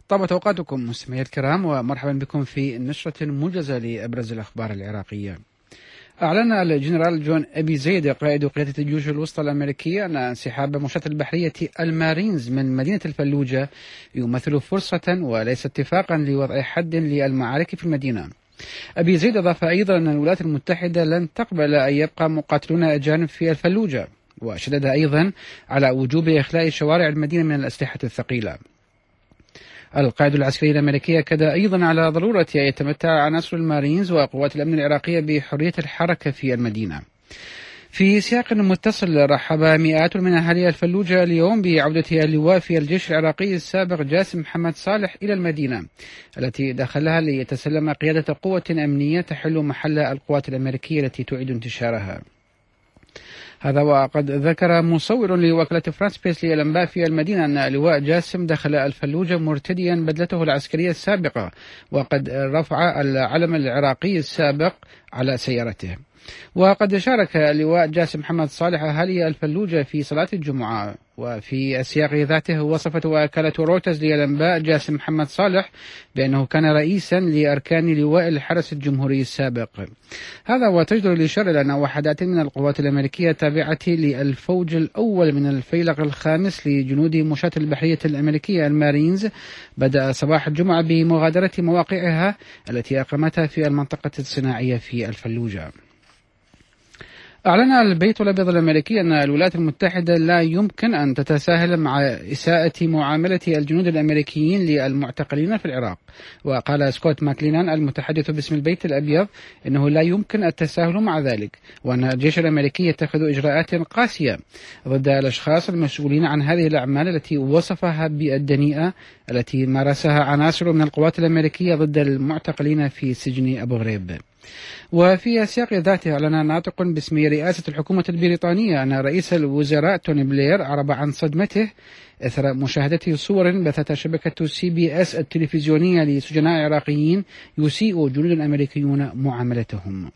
طابت أوقاتكم مستمعي الكرام، ومرحبا بكم في نشرة موجزة لأبرز الأخبار العراقية. أعلن الجنرال جون أبي زيد قائد قيادة الجيوش الوسطى الأمريكية أن انسحاب مشاة البحرية المارينز من مدينة الفلوجة يمثل فرصة وليس اتفاقا لوضع حد للمعارك في المدينة. أبي زيد أضاف أيضا أن الولايات المتحدة لن تقبل أن يبقى مقاتلون أجانب في الفلوجة، وشدد أيضا على وجوب إخلاء شوارع المدينة من الأسلحة الثقيلة. القائد العسكري الأمريكي أكد أيضا على ضرورة أن يتمتع عناصر المارينز وقوات الأمن العراقية بحرية الحركة في المدينة. في سياق متصل، رحب مئات من أهالي الفلوجة اليوم بعودة اللواء في الجيش العراقي السابق جاسم محمد صالح إلى المدينة التي دخلها ليتسلم قيادة قوة أمنية تحل محل القوات الأمريكية التي تعيد انتشارها. هذا وقد ذكر مصور لوكالة فرانس بيس للأنباء في المدينة أن اللواء جاسم دخل الفلوجة مرتديا بدلته العسكرية السابقة، وقد رفع العلم العراقي السابق على سيارته. وقد شارك اللواء جاسم محمد صالح أهالي الفلوجة في صلاة الجمعة. وفي السياق ذاته وصفت وكالة رويترز للأنباء جاسم محمد صالح بأنه كان رئيسا لأركان لواء الحرس الجمهوري السابق. هذا وتجدر الإشارة إلى أن وحدات من القوات الأمريكية تابعة للفوج الأول من الفيلق الخامس لجنود مشاة البحرية الأمريكية المارينز بدأ صباح الجمعة بمغادرة مواقعها التي أقامتها في المنطقة الصناعية في الفلوجة. أعلن البيت الأبيض الأمريكي أن الولايات المتحدة لا يمكن أن تتساهل مع إساءة معاملة الجنود الأمريكيين للمعتقلين في العراق. وقال سكوت ماكلينان المتحدث باسم البيت الأبيض إنه لا يمكن التساهل مع ذلك، وأن الجيش الأمريكي يتخذ إجراءات قاسية ضد الأشخاص المسؤولين عن هذه الأعمال التي وصفها بالدنيئة التي مارسها عناصر من القوات الأمريكية ضد المعتقلين في سجن أبو غريب. وفي سياق ذاته أعلن ناطق باسم رئاسة الحكومة البريطانية أن رئيس الوزراء توني بلير أعرب عن صدمته إثر مشاهدة صور بثتها شبكة CBS التلفزيونية لسجناء عراقيين يسيء جنود أمريكيون معاملتهم.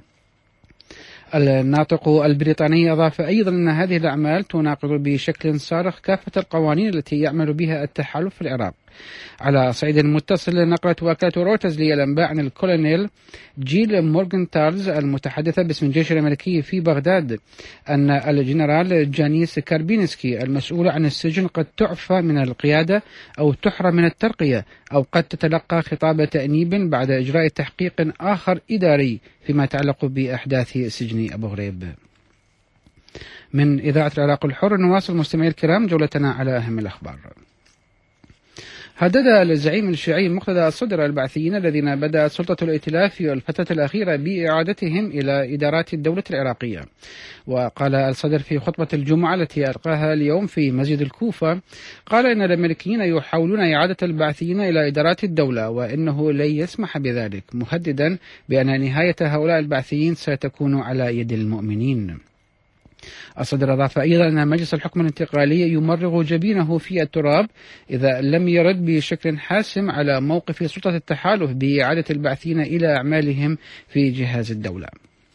الناطق البريطاني أضاف أيضا أن هذه الأعمال تناقض بشكل صارخ كافة القوانين التي يعمل بها التحالف في العراق. على صعيد متصل، نقلت وكالة رويترز للأنباء عن الكولونيل جيل مورغنتالز المتحدثة باسم الجيش الأمريكي في بغداد أن الجنرال جانيس كاربينسكي المسؤول عن السجن قد تعفى من القيادة أو تحرم من الترقية أو قد تتلقى خطاب تأنيب بعد إجراء تحقيق آخر إداري فيما يتعلق بأحداث سجن أبو غريب. من إذاعة العراق الحر نواصل مستمعي الكرام جولتنا على أهم الأخبار. هدد الزعيم الشيعي مقتدى الصدر البعثيين الذين بدأت سلطة الائتلاف في الفترة الأخيرة بإعادتهم إلى إدارات الدولة العراقية. وقال الصدر في خطبة الجمعة التي ألقاها اليوم في مسجد الكوفة، قال إن الأمريكيين يحاولون إعادة البعثيين إلى إدارات الدولة وإنه لن يسمح بذلك، مهددا بأن نهاية هؤلاء البعثيين ستكون على يد المؤمنين. الصدر أضاف أيضا أن مجلس الحكم الانتقالي يمرغ جبينه في التراب إذا لم يرد بشكل حاسم على موقف سلطة التحالف بإعادة البعثين إلى أعمالهم في جهاز الدولة.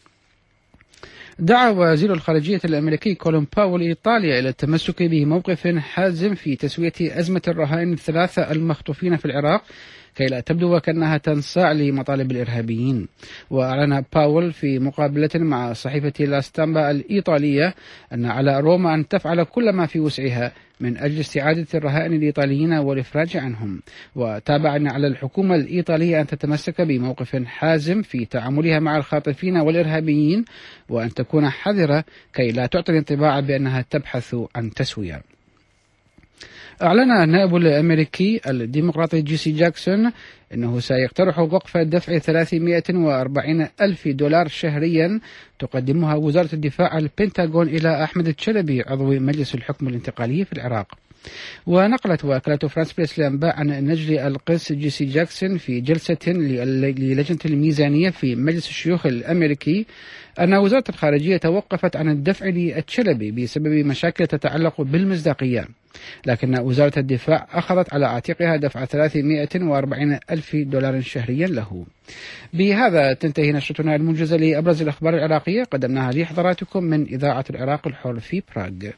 دعا وزير الخارجية الأمريكي كولين باول إيطاليا إلى التمسك بموقف حازم في تسوية أزمة الرهائن الثلاثة المخطوفين في العراق كي لا تبدو وكأنها تنصاع لمطالب الإرهابيين. وأعلن باول في مقابلة مع صحيفة لا ستامبا الإيطالية أن على روما أن تفعل كل ما في وسعها من أجل استعادة الرهائن الإيطاليين والإفراج عنهم. وتابع أن على الحكومة الإيطالية أن تتمسك بموقف حازم في تعاملها مع الخاطفين والإرهابيين، وأن تكون حذرة كي لا تعطي الانطباع بأنها تبحث عن تسوية. أعلن النائب الأمريكي الديمقراطي جيسي جاكسون أنه سيقترح وقف دفع 340 ألف دولار شهريا تقدمها وزارة الدفاع البنتاغون إلى أحمد تشلبي عضو مجلس الحكم الانتقالي في العراق. ونقلت وكالة فرانس بريس الأنباء عن نجل القس جيسي جاكسون في جلسة للجنة الميزانية في مجلس الشيوخ الأمريكي أن وزارة الخارجية توقفت عن الدفع للتشلبي بسبب مشاكل تتعلق بالمصداقية، لكن وزارة الدفاع أخذت على عاتقها دفع 340 ألف دولار شهريا له. بهذا تنتهي نشرتنا الموجزة لأبرز الأخبار العراقية قدمناها لحضراتكم من إذاعة العراق الحر في براغ.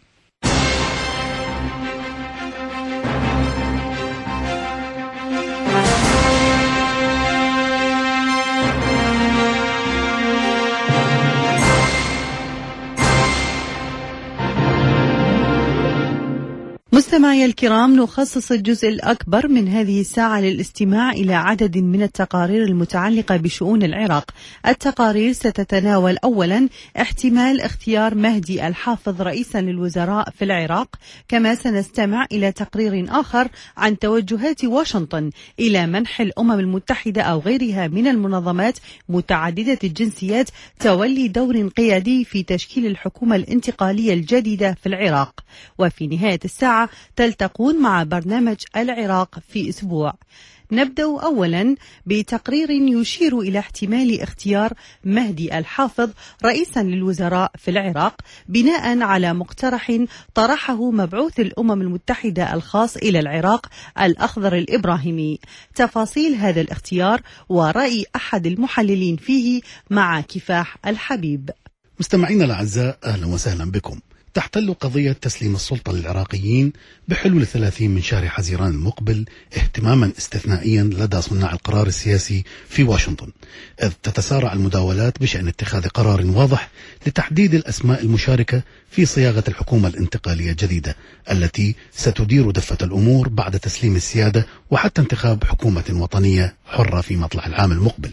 مستمعي الكرام، نخصص الجزء الأكبر من هذه الساعة للاستماع إلى عدد من التقارير المتعلقة بشؤون العراق. التقارير ستتناول أولا احتمال اختيار مهدي الحافظ رئيسا للوزراء في العراق، كما سنستمع إلى تقرير آخر عن توجهات واشنطن إلى منح الأمم المتحدة أو غيرها من المنظمات متعددة الجنسيات تولي دور قيادي في تشكيل الحكومة الانتقالية الجديدة في العراق. وفي نهاية الساعة تلتقون مع برنامج العراق في أسبوع. نبدأ أولا بتقرير يشير إلى احتمال اختيار مهدي الحافظ رئيسا للوزراء في العراق بناء على مقترح طرحه مبعوث الأمم المتحدة الخاص إلى العراق الأخضر الإبراهيمي. تفاصيل هذا الاختيار ورأي أحد المحللين فيه مع كفاح الحبيب. مستمعينا الأعزاء، أهلا وسهلا بكم. تحتل قضية تسليم السلطة للعراقيين بحلول 30 من شهر حزيران المقبل اهتماما استثنائيا لدى صناع القرار السياسي في واشنطن، إذ تتسارع المداولات بشأن اتخاذ قرار واضح لتحديد الأسماء المشاركة في صياغة الحكومة الانتقالية الجديدة التي ستدير دفة الأمور بعد تسليم السيادة وحتى انتخاب حكومة وطنية حرة في مطلع العام المقبل.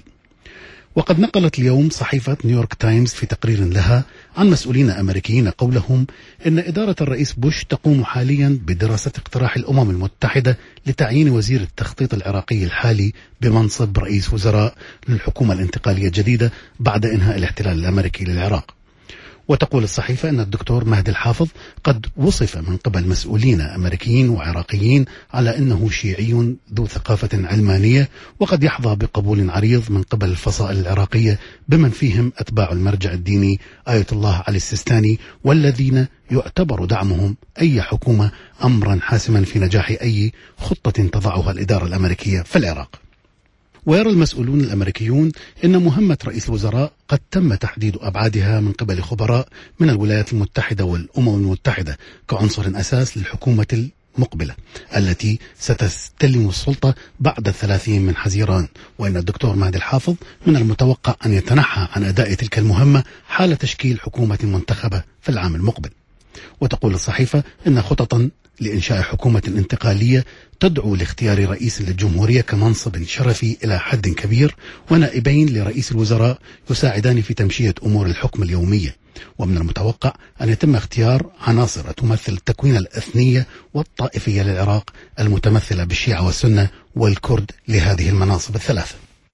وقد نقلت اليوم صحيفة نيويورك تايمز في تقرير لها عن مسؤولين أمريكيين قولهم إن إدارة الرئيس بوش تقوم حاليا بدراسة اقتراح الأمم المتحدة لتعيين وزير التخطيط العراقي الحالي بمنصب رئيس وزراء للحكومة الانتقالية الجديدة بعد إنهاء الاحتلال الأمريكي للعراق. وتقول الصحيفة أن الدكتور مهدي الحافظ قد وصف من قبل مسؤولين أمريكيين وعراقيين على أنه شيعي ذو ثقافة علمانية، وقد يحظى بقبول عريض من قبل الفصائل العراقية بمن فيهم أتباع المرجع الديني آية الله علي السيستاني، والذين يعتبر دعمهم أي حكومة أمرا حاسما في نجاح أي خطة تضعها الإدارة الأمريكية في العراق. ويرى المسؤولون الأمريكيون أن مهمة رئيس الوزراء قد تم تحديد أبعادها من قبل خبراء من الولايات المتحدة والأمم المتحدة كعنصر أساس للحكومة المقبلة التي ستستلم السلطة بعد 30 من حزيران، وأن الدكتور مهدي الحافظ من المتوقع أن يتنحى عن أداء تلك المهمة حال تشكيل حكومة منتخبة في العام المقبل. وتقول الصحيفة أن خططا لإنشاء حكومة انتقالية تدعو لاختيار رئيس للجمهورية كمنصب شرفي إلى حد كبير، ونائبين لرئيس الوزراء يساعدان في تمشية أمور الحكم اليومية. ومن المتوقع أن يتم اختيار عناصر تمثل التكوين الإثنية والطائفية للعراق المتمثلة بالشيعة والسنة والكرد لهذه المناصب الثلاثة.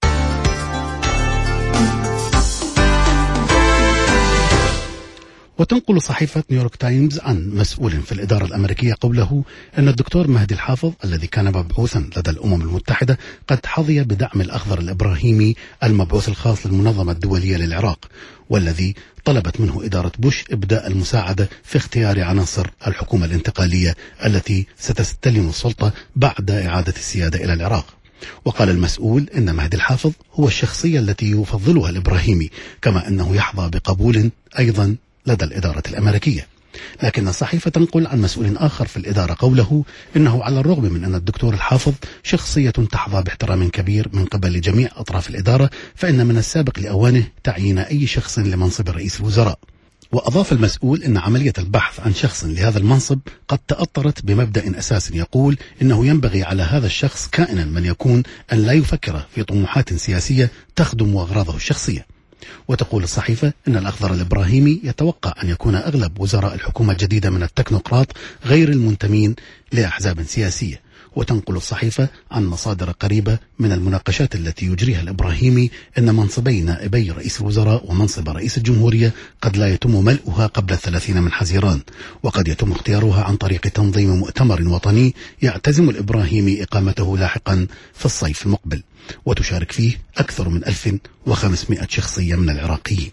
وتنقل صحيفة نيويورك تايمز عن مسؤول في الإدارة الأمريكية قوله أن الدكتور مهدي الحافظ الذي كان مبعوثا لدى الأمم المتحدة قد حظي بدعم الأخضر الإبراهيمي المبعوث الخاص للمنظمة الدولية للعراق، والذي طلبت منه إدارة بوش إبداء المساعدة في اختيار عناصر الحكومة الانتقالية التي ستستلم السلطة بعد إعادة السيادة إلى العراق. وقال المسؤول إن مهدي الحافظ هو الشخصية التي يفضلها الإبراهيمي، كما أنه يحظى بقبول أيضا لدى الإدارة الأمريكية. لكن الصحيفة تنقل عن مسؤول آخر في الإدارة قوله إنه على الرغم من أن الدكتور الحافظ شخصية تحظى باحترام كبير من قبل جميع أطراف الإدارة، فإن من السابق لأوانه تعيين أي شخص لمنصب رئيس الوزراء. وأضاف المسؤول إن عملية البحث عن شخص لهذا المنصب قد تأطرت بمبدأ أساس يقول إنه ينبغي على هذا الشخص كائنا من يكون أن لا يفكر في طموحات سياسية تخدم أغراضه الشخصية. وتقول الصحيفة إن الأخضر الإبراهيمي يتوقع أن يكون أغلب وزراء الحكومة الجديدة من التكنوقراط غير المنتمين لأحزاب سياسية. وتنقل الصحيفة عن مصادر قريبة من المناقشات التي يجريها الإبراهيمي أن منصبي نائبي رئيس الوزراء ومنصب رئيس الجمهورية قد لا يتم ملؤها قبل 30 من حزيران، وقد يتم اختيارها عن طريق تنظيم مؤتمر وطني يعتزم الإبراهيمي إقامته لاحقا في الصيف المقبل، وتشارك فيه أكثر من 1500 شخصية من العراقيين.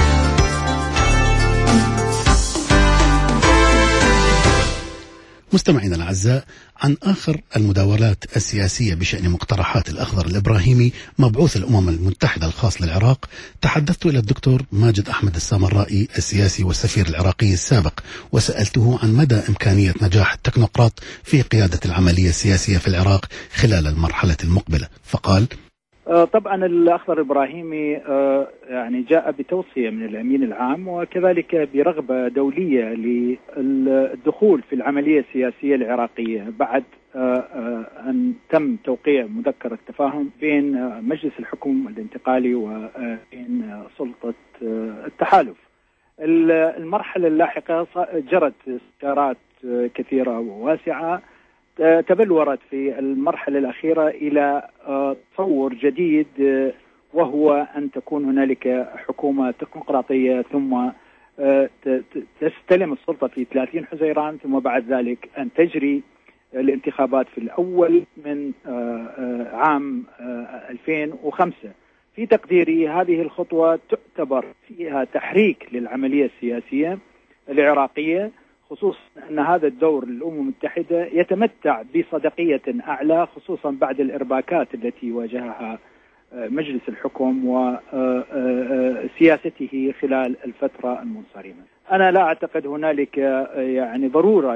مستمعينا الأعزاء، عن آخر المداولات السياسية بشأن مقترحات الأخضر الإبراهيمي مبعوث الأمم المتحدة الخاص للعراق، تحدثت إلى الدكتور ماجد أحمد السامرائي السياسي والسفير العراقي السابق، وسألته عن مدى إمكانية نجاح التكنوقراط في قيادة العملية السياسية في العراق خلال المرحلة المقبلة، فقال: طبعا الأخضر الإبراهيمي يعني جاء بتوصية من الأمين العام وكذلك برغبة دولية للدخول في العملية السياسية العراقية بعد أن تم توقيع مذكرة تفاهم بين مجلس الحكم الانتقالي وبين سلطة التحالف. المرحلة اللاحقة جرت استشارات كثيرة وواسعة تبلورت في المرحلة الأخيرة إلى تصور جديد، وهو أن تكون هنالك حكومة تكنوقراطية ثم تستلم السلطة في 30 حزيران، ثم بعد ذلك أن تجري الانتخابات في الأول من عام 2005. في تقديري هذه الخطوة تعتبر فيها تحريك للعملية السياسية العراقية، خصوصا أن هذا الدور للأمم المتحدة يتمتع بصدقية أعلى، خصوصا بعد الإرباكات التي واجهها مجلس الحكم وسياسته خلال الفترة المنصرمة. أنا لا أعتقد هنالك يعني ضرورة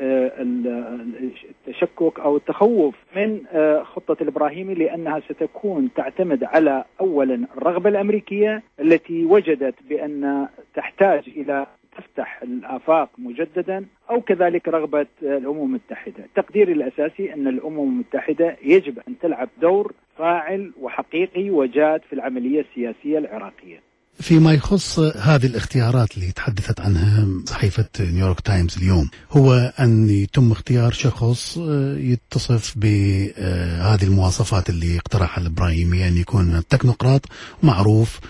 للتشكك أو التخوف من خطة الإبراهيمي، لأنها ستكون تعتمد على أولا الرغبة الأمريكية التي وجدت بأن تحتاج إلى تفتح الآفاق مجددا، أو كذلك رغبة الأمم المتحدة. تقديري الأساسي أن الأمم المتحدة يجب أن تلعب دور فاعل وحقيقي وجاد في العملية السياسية العراقية. فيما يخص هذه الاختيارات اللي تحدثت عنها صحيفة نيويورك تايمز اليوم، هو أن يتم اختيار شخص يتصف بهذه المواصفات اللي اقترحها الإبراهيمي، أن يكون تكنوقراط معروف،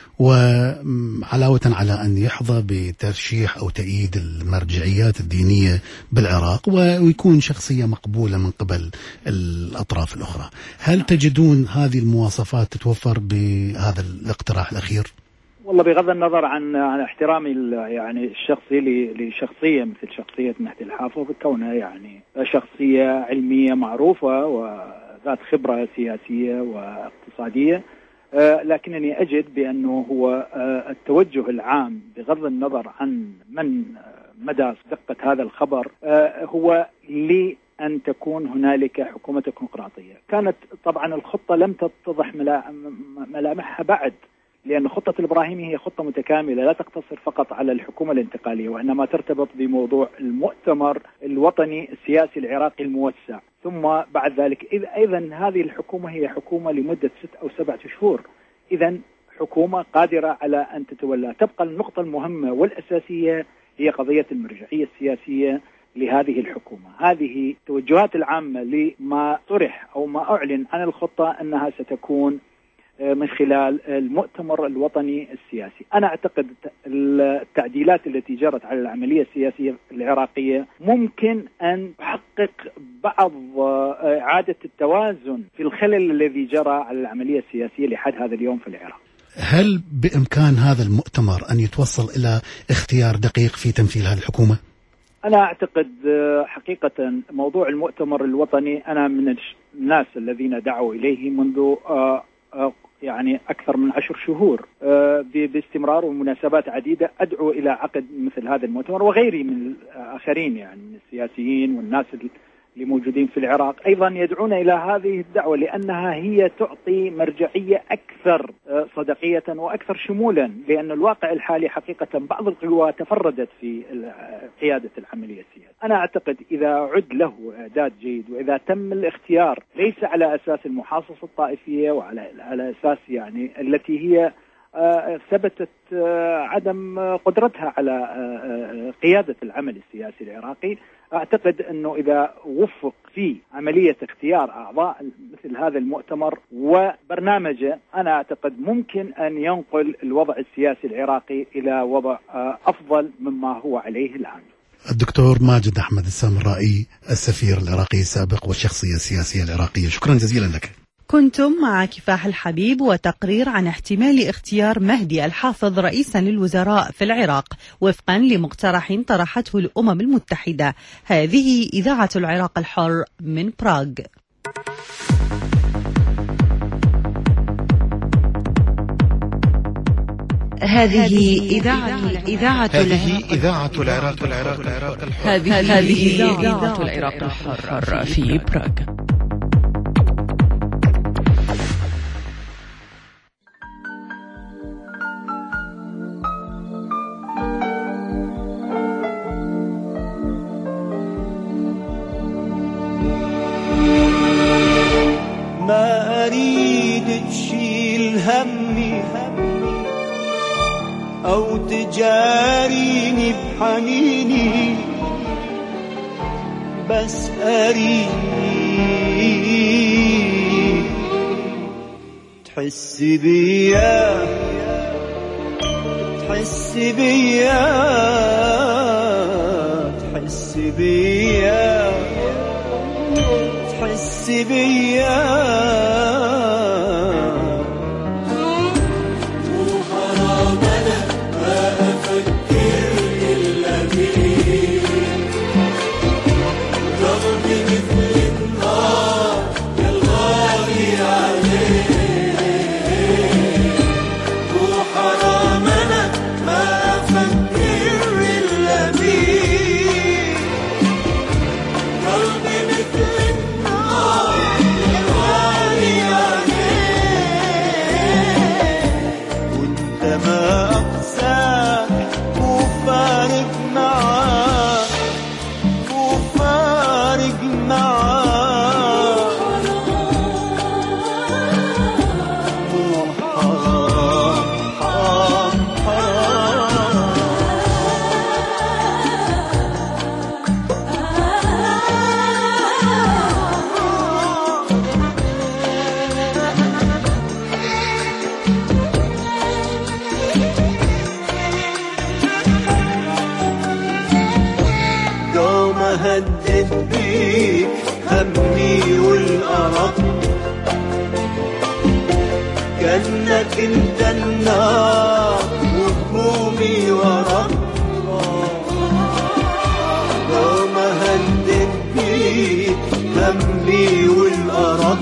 وعلاوة على أن يحظى بترشيح أو تأييد المرجعيات الدينية بالعراق، ويكون شخصية مقبولة من قبل الأطراف الأخرى. هل تجدون هذه المواصفات تتوفر بهذا الاقتراح الأخير؟ والله بغض النظر عن احترامي يعني الشخصي لشخصية مثل شخصية مهدي الحافظ، كونها يعني شخصية علمية معروفة وذات خبرة سياسية واقتصادية، لكنني أجد بأنه هو التوجه العام بغض النظر عن من مدى دقة هذا الخبر هو لأن تكون هنالك حكومة تكنوقراطية. كانت طبعا الخطة لم تتضح ملامحها بعد، لأن خطة الإبراهيمي هي خطة متكاملة لا تقتصر فقط على الحكومة الانتقالية، وإنما ترتبط بموضوع المؤتمر الوطني السياسي العراقي الموسع، ثم بعد ذلك أيضا هذه الحكومة هي حكومة لمدة 6 أو 7 شهور، إذا حكومة قادرة على أن تتولى. تبقى النقطة المهمة والأساسية هي قضية المرجعية السياسية لهذه الحكومة. هذه التوجهات العامة لما طرح أو ما أعلن عن الخطة أنها ستكون من خلال المؤتمر الوطني السياسي. أنا أعتقد التعديلات التي جرت على العملية السياسية العراقية ممكن أن تحقق بعض إعادة التوازن في الخلل الذي جرى على العملية السياسية لحد هذا اليوم في العراق. هل بإمكان هذا المؤتمر أن يتوصل إلى اختيار دقيق في تمثيل هذه الحكومة؟ أنا أعتقد حقيقة موضوع المؤتمر الوطني، أنا من الناس الذين دعوا إليه منذ يعني أكثر من 10 شهور باستمرار ومناسبات عديدة أدعو إلى عقد مثل هذا المؤتمر، وغيري من الآخرين يعني من السياسيين والناس اللي موجودين في العراق أيضا يدعون إلى هذه الدعوة، لأنها هي تعطي مرجعية أكثر صدقية وأكثر شمولا، لأن الواقع الحالي حقيقة بعض القوى تفردت في قيادة العملية السياسية. أنا أعتقد إذا عد له إعداد جيد، وإذا تم الاختيار ليس على أساس المحاصصة الطائفية وعلى أساس يعني التي هي ثبتت عدم قدرتها على قيادة العمل السياسي العراقي، أعتقد أنه إذا وفق في عملية اختيار أعضاء مثل هذا المؤتمر وبرنامجه، أنا أعتقد ممكن أن ينقل الوضع السياسي العراقي إلى وضع أفضل مما هو عليه الآن. الدكتور ماجد أحمد السامرائي، السفير العراقي السابق والشخصية السياسية العراقية، شكرا جزيلا لك. كنتم مع كفاح الحبيب وتقرير عن احتمال اختيار مهدي الحافظ رئيسا للوزراء في العراق وفقا لمقترح طرحته الأمم المتحدة. هذه إذاعة العراق الحر من براغ. هذه إذاعة العراق الحر في براغ. ما أريد تشيل همي أو تجاريني بحنيني، بس أريد تحس بيا، تحس بيا، تحس بيا، تحس بيا. وحرام أنا ما أفكر إلا بيك، قلبي مثل النار الغالي عليك. وحرام أنا ما أفكر إلا بيك، قلبي مثل النار الغالي عليك. وانت ما أقساك وفارق معاك، وفارق معاك. حرام حرام حرام. دوم أهدد بيك همي والأرق، كأنك انت النار وهمومي ورق. دوم أهدد بيك همي والأرق،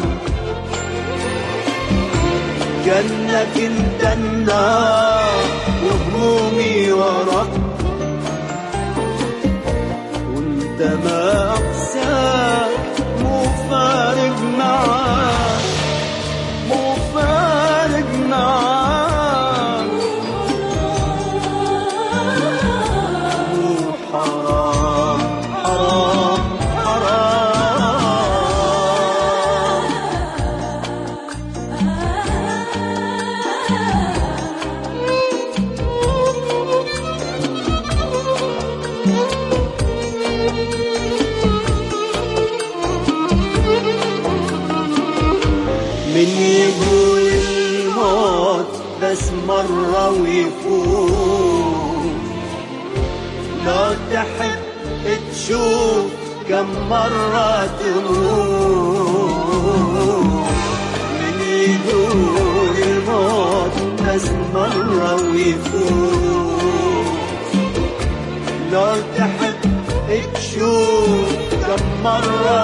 كأنك انت النار وهمومي ورق. وانت ما أقساك مو فارق معاك، مو فارق معاك. حرام حرام من يقول الموت بس مرة ويفوت، لو تحب تشوف كم مرة تموت. من يقول الموت بس مرة ويفوت، لو تحب تشوف كم مرة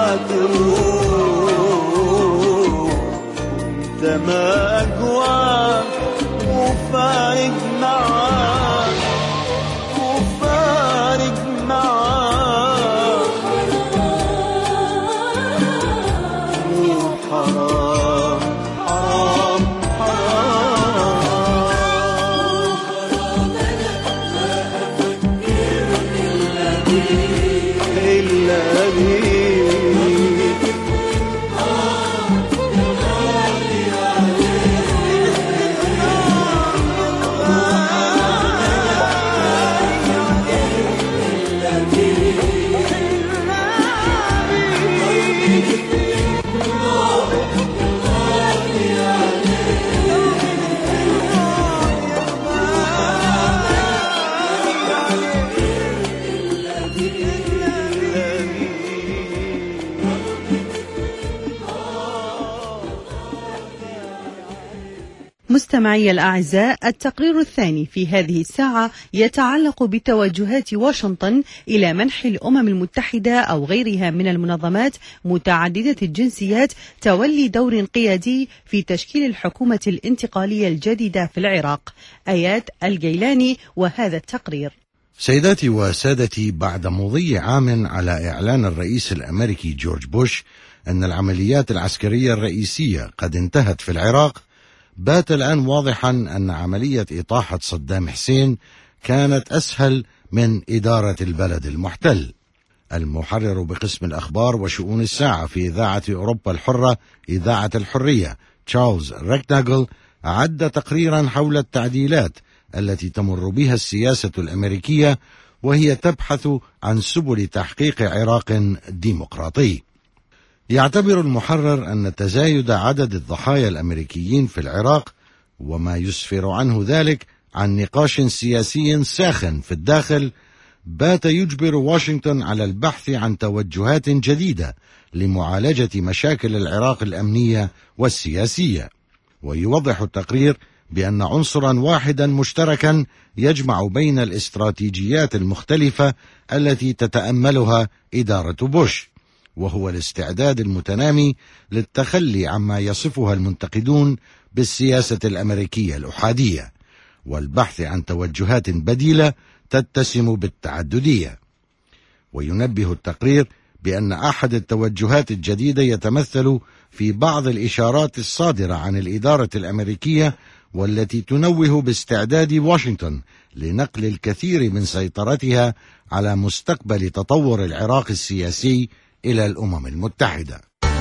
تموت. انت ما أقواك وفارق معاك، وفارق معاك. حرام حرام حرام. إلا بيك. مستمعي الأعزاء، التقرير الثاني في هذه الساعة يتعلق بتوجهات واشنطن إلى منح الأمم المتحدة أو غيرها من المنظمات متعددة الجنسيات تولي دور قيادي في تشكيل الحكومة الانتقالية الجديدة في العراق. آيات الجيلاني وهذا التقرير. سيداتي وسادتي، بعد مضي عام على إعلان الرئيس الأمريكي جورج بوش أن العمليات العسكرية الرئيسية قد انتهت في العراق، بات الآن واضحا أن عملية إطاحة صدام حسين كانت أسهل من إدارة البلد المحتل. المحرر بقسم الأخبار وشؤون الساعة في إذاعة أوروبا الحرة إذاعة الحرية تشارلز ريكناغل أعد تقريرا حول التعديلات التي تمر بها السياسة الأمريكية وهي تبحث عن سبل تحقيق عراق ديمقراطي. يعتبر المحرر أن تزايد عدد الضحايا الأمريكيين في العراق وما يسفر عنه ذلك عن نقاش سياسي ساخن في الداخل بات يجبر واشنطن على البحث عن توجهات جديدة لمعالجة مشاكل العراق الأمنية والسياسية. ويوضح التقرير بأن عنصرا واحدا مشتركا يجمع بين الاستراتيجيات المختلفة التي تتأملها إدارة بوش، وهو الاستعداد المتنامي للتخلي عما يصفها المنتقدون بالسياسة الأمريكية الأحادية، والبحث عن توجهات بديلة تتسم بالتعددية. وينبه التقرير بأن أحد التوجهات الجديدة يتمثل في بعض الإشارات الصادرة عن الإدارة الأمريكية والتي تنوه باستعداد واشنطن لنقل الكثير من سيطرتها على مستقبل تطور العراق السياسي إلى الأمم المتحدة.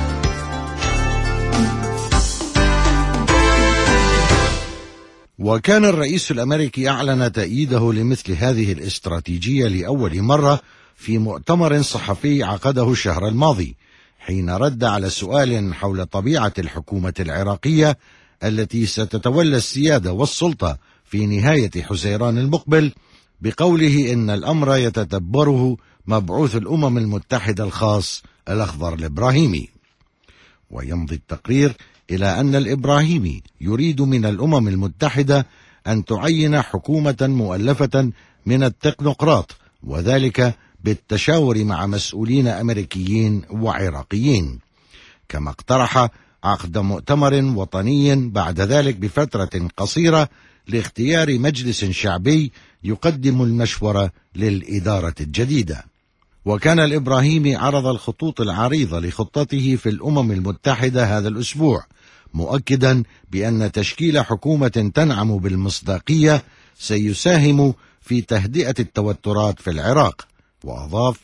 وكان الرئيس الأمريكي أعلن تأييده لمثل هذه الاستراتيجية لأول مرة في مؤتمر صحفي عقده الشهر الماضي، حين رد على سؤال حول طبيعة الحكومة العراقية التي ستتولى السيادة والسلطة في نهاية حزيران المقبل، بقوله إن الأمر يتدبره مبعوث الأمم المتحدة الخاص الأخضر الإبراهيمي. ويمضي التقرير إلى أن الإبراهيمي يريد من الأمم المتحدة أن تعين حكومة مؤلفة من التكنوقراط، وذلك بالتشاور مع مسؤولين أمريكيين وعراقيين. كما اقترح عقد مؤتمر وطني بعد ذلك بفترة قصيرة لاختيار مجلس شعبي يقدم المشورة للإدارة الجديدة. وكان الإبراهيمي عرض الخطوط العريضة لخطته في الأمم المتحدة هذا الأسبوع، مؤكدا بأن تشكيل حكومة تنعم بالمصداقية سيساهم في تهدئة التوترات في العراق. وأضاف: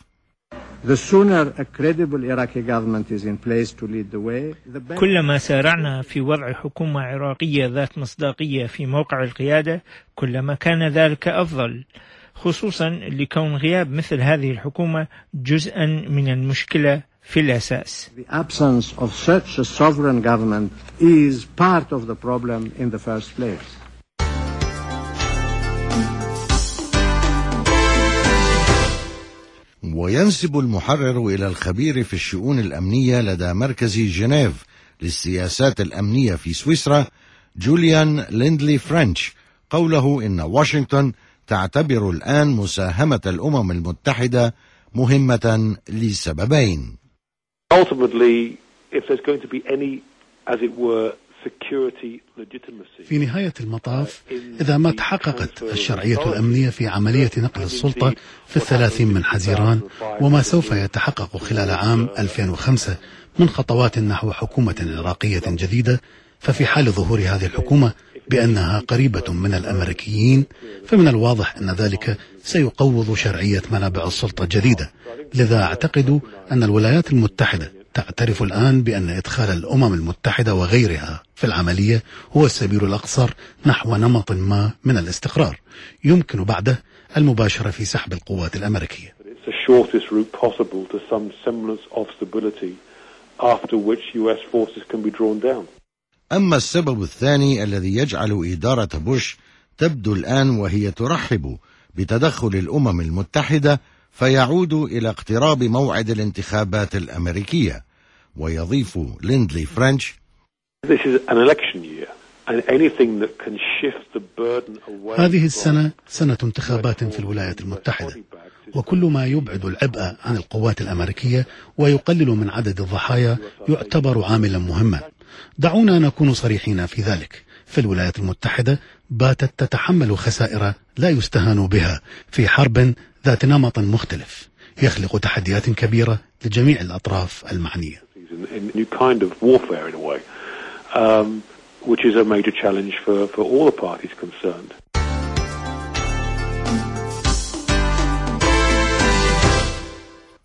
كلما سارعنا في وضع حكومة عراقية ذات مصداقية في موقع القيادة كلما كان ذلك أفضل، خصوصا لكون غياب مثل هذه الحكومة جزءا من المشكلة في الأساس. The absence of such a sovereign government is part of the problem in the first place. وينسب المحرر إلى الخبير في الشؤون الأمنية لدى مركز جنيف للسياسات الأمنية في سويسرا جوليان ليندلي فرنش قوله إن واشنطن تعتبر الآن مساهمة الأمم المتحدة مهمة لسببين. Ultimately, if there's going to be any, as it were, security legitimacy. في نهاية المطاف، إذا ما تحققت الشرعية الأمنية في عملية نقل السلطة في 30 من حزيران، وما سوف يتحقق خلال عام 2005 من خطوات نحو حكومة عراقية جديدة، ففي حال ظهور هذه الحكومة بأنها قريبة من الأمريكيين، فمن الواضح أن ذلك سيقوض شرعية منابع السلطة الجديدة. لذا أعتقد أن الولايات المتحدة تعترف الآن بأن إدخال الأمم المتحدة وغيرها في العملية هو السبيل الأقصر نحو نمط ما من الاستقرار، يمكن بعده المباشرة في سحب القوات الأمريكية. أما السبب الثاني الذي يجعل إدارة بوش تبدو الآن وهي ترحب بتدخل الأمم المتحدة فيعود إلى اقتراب موعد الانتخابات الأمريكية. ويضيف ليندلي فرنش: هذه السنة سنة انتخابات في الولايات المتحدة، وكل ما يبعد العبء عن القوات الأمريكية ويقلل من عدد الضحايا يعتبر عاملا مهما. دعونا نكون صريحين في ذلك، فالولايات المتحدة باتت تتحمل خسائر لا يستهان بها في حرب ذات نمط مختلف يخلق تحديات كبيرة لجميع الأطراف المعنية.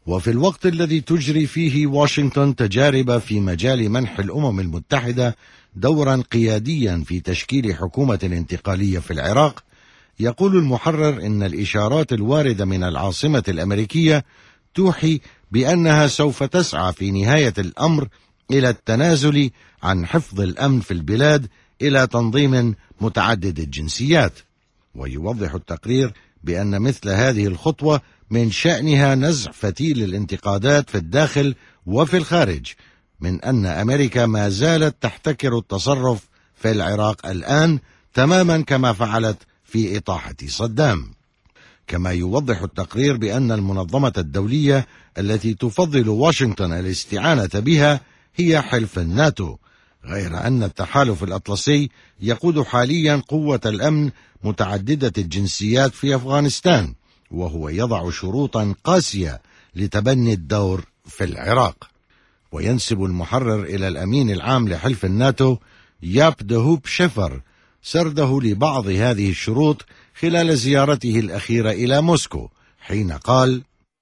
وفي الوقت الذي تجري فيه واشنطن تجارب في مجال منح الأمم المتحدة دورا قياديا في تشكيل حكومة انتقالية في العراق، يقول المحرر إن الإشارات الواردة من العاصمة الأمريكية توحي بأنها سوف تسعى في نهاية الأمر إلى التنازل عن حفظ الأمن في البلاد إلى تنظيم متعدد الجنسيات. ويوضح التقرير بأن مثل هذه الخطوة من شأنها نزع فتيل الانتقادات في الداخل وفي الخارج من أن أمريكا ما زالت تحتكر التصرف في العراق الآن تماما كما فعلت في إطاحة صدام. كما يوضح التقرير بأن المنظمة الدولية التي تفضل واشنطن الاستعانة بها هي حلف الناتو، غير أن التحالف الأطلسي يقود حاليا قوة الأمن متعددة الجنسيات في أفغانستان، وهو يضع شروطا قاسية لتبني الدور في العراق. وينسب المحرر إلى الأمين العام لحلف الناتو ياب دهوب شفر سرده لبعض هذه الشروط خلال زيارته الأخيرة إلى موسكو، حين قال: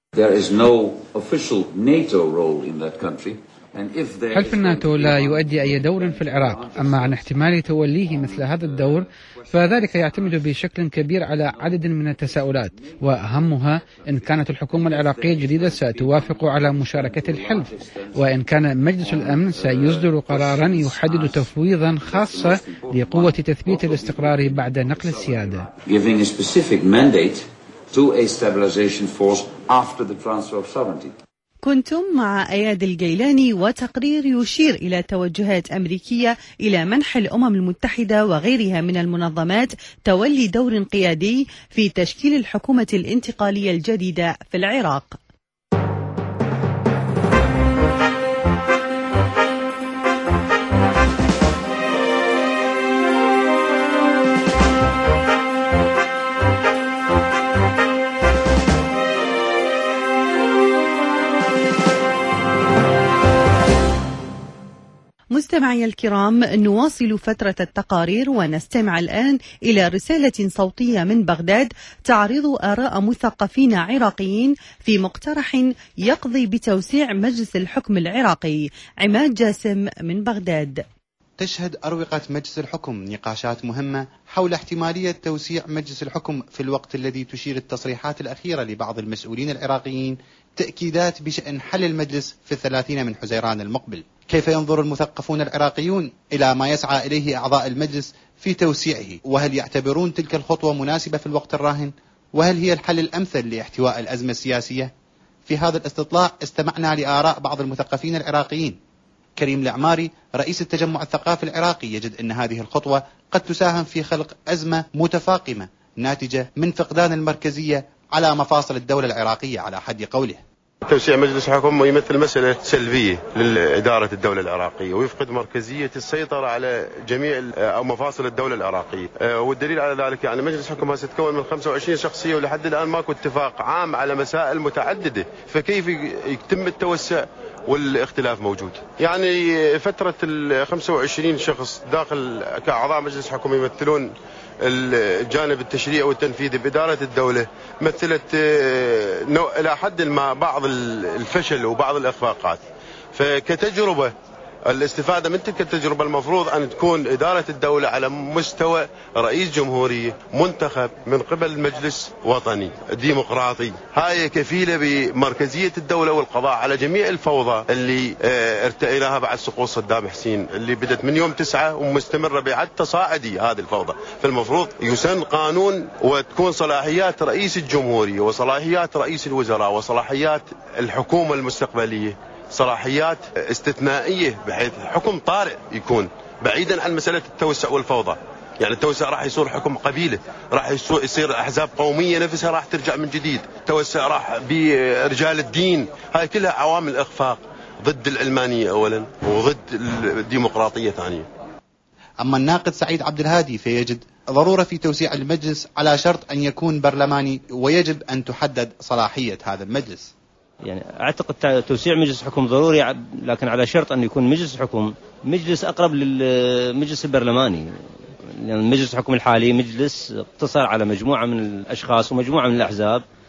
حلف الناتو لا يؤدي أي دور في العراق، أما عن احتمال توليه مثل هذا الدور فذلك يعتمد بشكل كبير على عدد من التساؤلات، وأهمها إن كانت الحكومة العراقية الجديدة ستوافق على مشاركة الحلف، وإن كان مجلس الأمن سيصدر قرارا يحدد تفويضا خاصة لقوة تثبيت الاستقرار بعد نقل السيادة. كنتم مع أياد الجيلاني وتقرير يشير إلى توجهات أمريكية إلى منح الأمم المتحدة وغيرها من المنظمات تولي دور قيادي في تشكيل الحكومة الانتقالية الجديدة في العراق. مستمعي الكرام، نواصل فترة التقارير ونستمع الآن إلى رسالة صوتية من بغداد تعرض آراء مثقفين عراقيين في مقترح يقضي بتوسيع مجلس الحكم العراقي. عماد جاسم من بغداد. تشهد أروقة مجلس الحكم نقاشات مهمة حول احتمالية توسيع مجلس الحكم في الوقت الذي تشير التصريحات الأخيرة لبعض المسؤولين العراقيين تأكيدات بشأن حل المجلس في 30 من حزيران المقبل. كيف ينظر المثقفون العراقيون إلى ما يسعى إليه أعضاء المجلس في توسيعه؟ وهل يعتبرون تلك الخطوة مناسبة في الوقت الراهن؟ وهل هي الحل الأمثل لاحتواء الأزمة السياسية؟ في هذا الاستطلاع استمعنا لآراء بعض المثقفين العراقيين. كريم العماري رئيس التجمع الثقافي العراقي يجد أن هذه الخطوة قد تساهم في خلق أزمة متفاقمة ناتجة من فقدان المركزية على مفاصل الدولة العراقية على حد قوله. توسيع مجلس الحكم يمثل مسألة سلبية لإدارة الدولة العراقية، ويفقد مركزية السيطرة على جميع أو مفاصل الدولة العراقية. والدليل على ذلك يعني مجلس الحكم سيتكون من 25 شخصية، ولحد الآن ماكو اتفاق عام على مسائل متعددة، فكيف يتم التوسع والاختلاف موجود؟ يعني فترة ال 25 شخص داخل كأعضاء مجلس حكم يمثلون الجانب التشريعي والتنفيذي بإدارة الدولة، مثلت إلى حد ما بعض الفشل وبعض الإخفاقات. فكتجربة الاستفادة من تلك التجربة المفروض أن تكون إدارة الدولة على مستوى رئيس جمهورية منتخب من قبل مجلس وطني ديمقراطي. هاي كفيلة بمركزية الدولة والقضاء على جميع الفوضى اللي ارتئيناها بعد سقوط صدام حسين، اللي بدت من يوم 9 ومستمرة بعد تصاعدي هذه الفوضى. فالمفروض يسن قانون وتكون صلاحيات رئيس الجمهورية وصلاحيات رئيس الوزراء وصلاحيات الحكومة المستقبلية صلاحيات استثنائية، بحيث حكم طارئ يكون بعيدا عن مسألة التوسع والفوضى. يعني التوسع راح يصير حكم قبيلة، راح يصير أحزاب قومية نفسها راح ترجع من جديد، توسع راح برجال الدين. هاي كلها عوامل إخفاق ضد العلمانية أولا وضد الديمقراطية ثانيا. أما الناقد سعيد عبد الهادي فيجد ضرورة في توسيع المجلس على شرط أن يكون برلماني، ويجب أن تحدد صلاحية هذا المجلس. يعني أعتقد توسيع مجلس الحكم ضروري، لكن على شرط أن يكون مجلس الحكم مجلس أقرب للمجلس البرلماني. يعني مجلس الحكم الحالي مجلس اقتصر على مجموعة من الأشخاص ومجموعة من الأحزاب،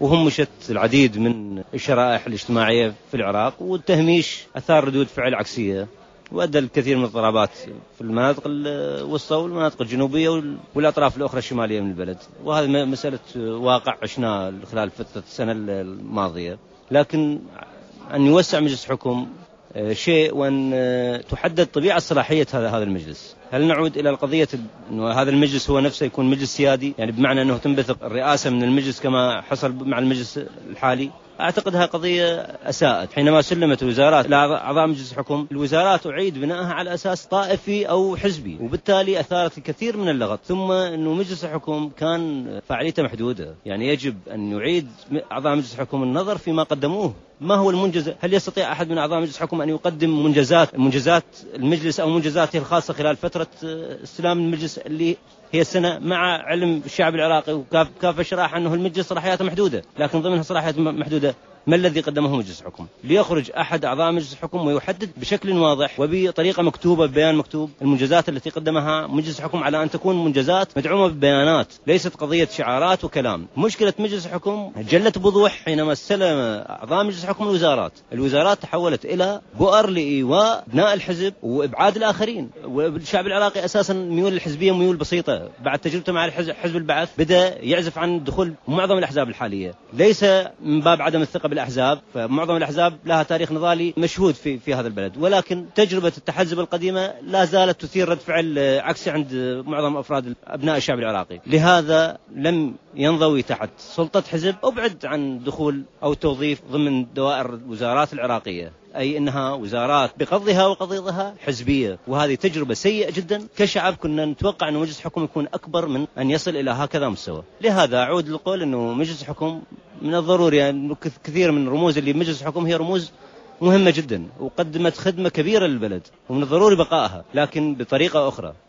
وهمشت العديد من الشرائح الاجتماعية في العراق، والتهميش أثار ردود فعل عكسية وأدى الكثير من الاضطرابات في المناطق الوسطى والمناطق الجنوبية والأطراف الأخرى الشمالية من البلد. وهذا مسألة واقع عشناه خلال فترة السنة الماضية. لكن أن يوسع مجلس حكم شيء، وأن تحدد طبيعة صلاحية هذا المجلس. هل نعود إلى القضية أنه هذا المجلس هو نفسه يكون مجلس سيادي، يعني بمعنى أنه تنبثق الرئاسة من المجلس كما حصل مع المجلس الحالي؟ أعتقدها قضية أساءت. حينما سلمت الوزارات إلى أعضاء مجلس الحكم، الوزارات أعيد بناءها على أساس طائفي أو حزبي، وبالتالي أثارت الكثير من اللغط. ثم أنه مجلس الحكم كان فاعليته محدودة، يعني يجب أن يعيد أعضاء مجلس الحكم النظر فيما قدموه. ما هو المنجز؟ هل يستطيع أحد من أعضاء مجلس الحكم أن يقدم منجزات المجلس أو منجزاته الخاصة خلال فترة استلام المجلس اللي هي السنة، مع علم الشعب العراقي وكافة شرائح أنه المجلس صلاحياته محدودة، لكن ضمنها صلاحيات محدودة؟ ما الذي قدمه مجلس الحكم؟ ليخرج أحد أعضاء مجلس الحكم ويحدد بشكل واضح وبطريقة مكتوبة ببيان مكتوب المنجزات التي قدمها مجلس الحكم، على أن تكون منجزات مدعومة ببيانات، ليست قضية شعارات وكلام. مشكلة مجلس الحكم جلت بوضوح حينما استلم أعضاء مجلس الحكم الوزارات تحولت إلى بؤر لإيواء أبناء الحزب وإبعاد الآخرين. والشعب العراقي أساسا ميول الحزبية ميول بسيطة. بعد تجربته مع حزب البعث بدأ يعزف عن دخول معظم الأحزاب الحالية، ليس من باب عدم الثقة بالأحزاب، فمعظم الأحزاب لها تاريخ نضالي مشهود في هذا البلد، ولكن تجربة التحزب القديمة لا زالت تثير رد فعل عكسي عند معظم أفراد أبناء الشعب العراقي. لهذا لم ينضوي تحت سلطة حزب، أبعد عن دخول أو توظيف ضمن دوائر الوزارات العراقية، أي أنها وزارات بقضها وقضيضها حزبية. وهذه تجربة سيئة جدا. كشعب كنا نتوقع أن مجلس الحكم يكون أكبر من أن يصل إلى هكذا مستوى. لهذا أعود للقول أنه مجلس الحكم من الضروري، يعني كثير من الرموز اللي مجلس الحكم هي رموز مهمة جدا وقدمت خدمة كبيرة للبلد ومن الضروري بقائها، لكن بطريقة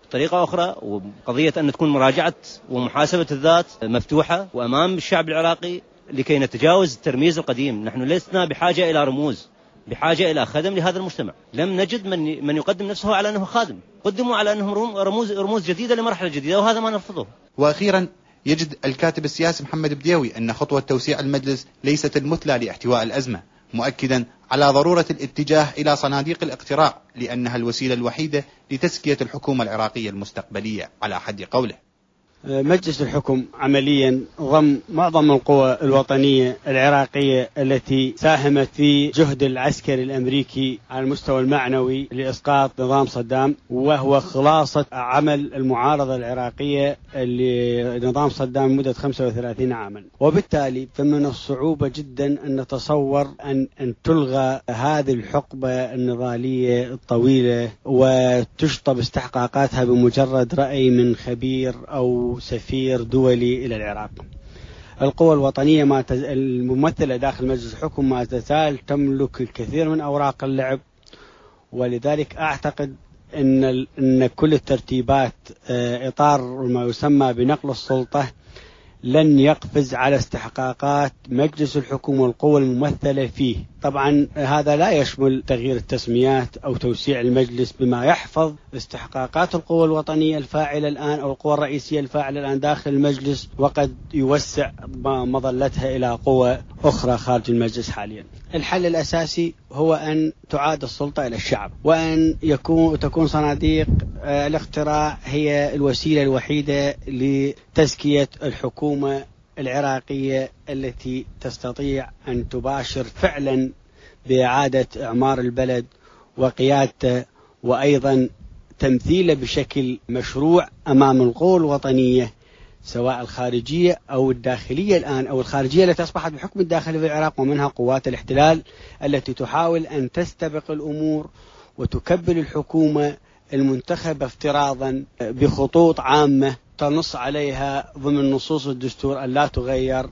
أخرى. وقضية أن تكون مراجعة ومحاسبة الذات مفتوحة وأمام الشعب العراقي لكي نتجاوز الترميز القديم. نحن لسنا بحاجة إلى رموز، بحاجة إلى خدم لهذا المجتمع. لم نجد من يقدم نفسه على أنه خادم، قدموا على أنهم رموز جديدة لمرحلة جديدة، وهذا ما نرفضه. وأخيرا يجد الكاتب السياسي محمد بديوي أن خطوة توسيع المجلس ليست المثلى لاحتواء الأزمة، مؤكدا على ضرورة الاتجاه إلى صناديق الاقتراع لأنها الوسيلة الوحيدة لتزكية الحكومة العراقية المستقبلية على حد قوله. مجلس الحكم عمليا ضم معظم القوى الوطنية العراقية التي ساهمت في جهد العسكري الأمريكي على المستوى المعنوي لإسقاط نظام صدام، وهو خلاصة عمل المعارضة العراقية لنظام صدام لمدة 35 عاما. وبالتالي فمن الصعوبة جدا أن نتصور أن تلغى هذه الحقبة النضالية الطويلة وتشطب استحقاقاتها بمجرد رأي من خبير أو سفير دولي إلى العراق. القوى الوطنية الممثلة داخل مجلس الحكم ما تزال تملك الكثير من أوراق اللعب، ولذلك أعتقد أن كل الترتيبات إطار ما يسمى بنقل السلطة لن يقفز على استحقاقات مجلس الحكم والقوى الممثلة فيه. طبعا هذا لا يشمل تغيير التسميات أو توسيع المجلس بما يحفظ استحقاقات القوى الوطنية الفاعلة الآن أو القوى الرئيسية الفاعلة الآن داخل المجلس، وقد يوسع مظلتها إلى قوى أخرى خارج المجلس حاليا. الحل الأساسي هو أن تعاد السلطة إلى الشعب، وأن تكون صناديق الاقتراع هي الوسيلة الوحيدة لتزكية الحكومة العراقية التي تستطيع أن تباشر فعلا بإعادة إعمار البلد وقيادته، وأيضا تمثيله بشكل مشروع أمام القوى الوطنية سواء الخارجية أو الداخلية الآن، أو الخارجية التي أصبحت بحكم الداخل في العراق، ومنها قوات الاحتلال التي تحاول أن تستبق الأمور وتكبل الحكومة المنتخبة افتراضا بخطوط عامة تنص عليها ضمن نصوص الدستور أن لا تغير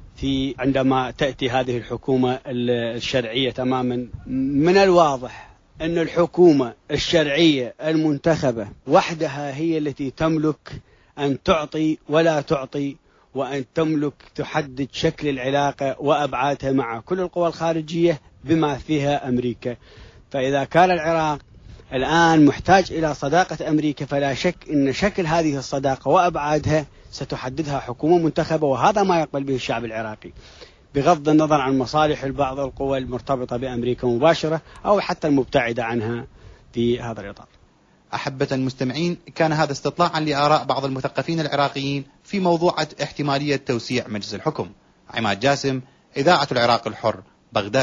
عندما تأتي هذه الحكومة الشرعية تماما. من الواضح أن الحكومة الشرعية المنتخبة وحدها هي التي تملك أن تعطي ولا تعطي، وأن تملك تحدد شكل العلاقة وأبعادها مع كل القوى الخارجية بما فيها أمريكا. فإذا كان العراق الآن محتاج إلى صداقة أمريكا، فلا شك أن شكل هذه الصداقة وأبعادها ستحددها حكومة منتخبة، وهذا ما يقبل به الشعب العراقي. بغض النظر عن مصالح بعض القوى المرتبطة بأمريكا مباشرة أو حتى المبتعدة عنها في هذا الإطار. أحبة المستمعين، كان هذا استطلاعا لآراء بعض المثقفين العراقيين في موضوع احتمالية توسيع مجلس الحكم. عماد جاسم، إذاعة العراق الحر، بغداد.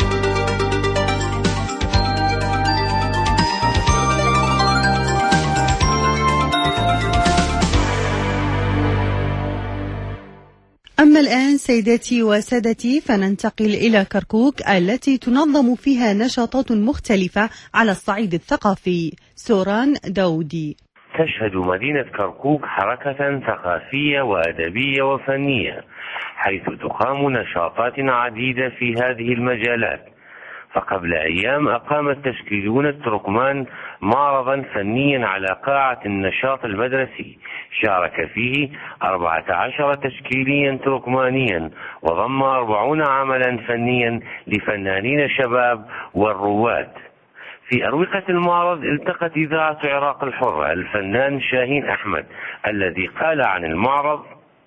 أما الآن سيداتي وسادتي فننتقل إلى كركوك التي تنظم فيها نشاطات مختلفة على الصعيد الثقافي. سوران داودي. تشهد مدينة كركوك حركة ثقافية وأدبية وفنية، حيث تقام نشاطات عديدة في هذه المجالات. فقبل أيام أقام التشكيليون التركمان معرضا فنيا على قاعة النشاط المدرسي، شارك فيه 14 تشكيليا تركمانيا، وضم 40 عملا فنيا لفنانين شباب والرواد. في أروقة المعرض التقت إذاعة عراق الحرة الفنان شاهين أحمد الذي قال عن المعرض: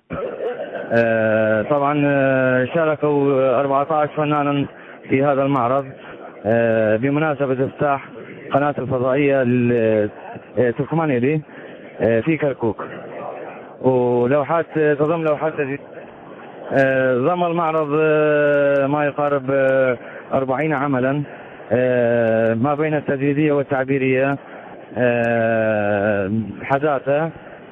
طبعا شاركوا 14 فنانا في هذا المعرض بمناسبة افتتاح قناة الفضائية التركمانية في كركوك، ولوحات تضم لوحات ضم المعرض ما يقارب 40 عملا ما بين التجريدية والتعبيرية، حداثة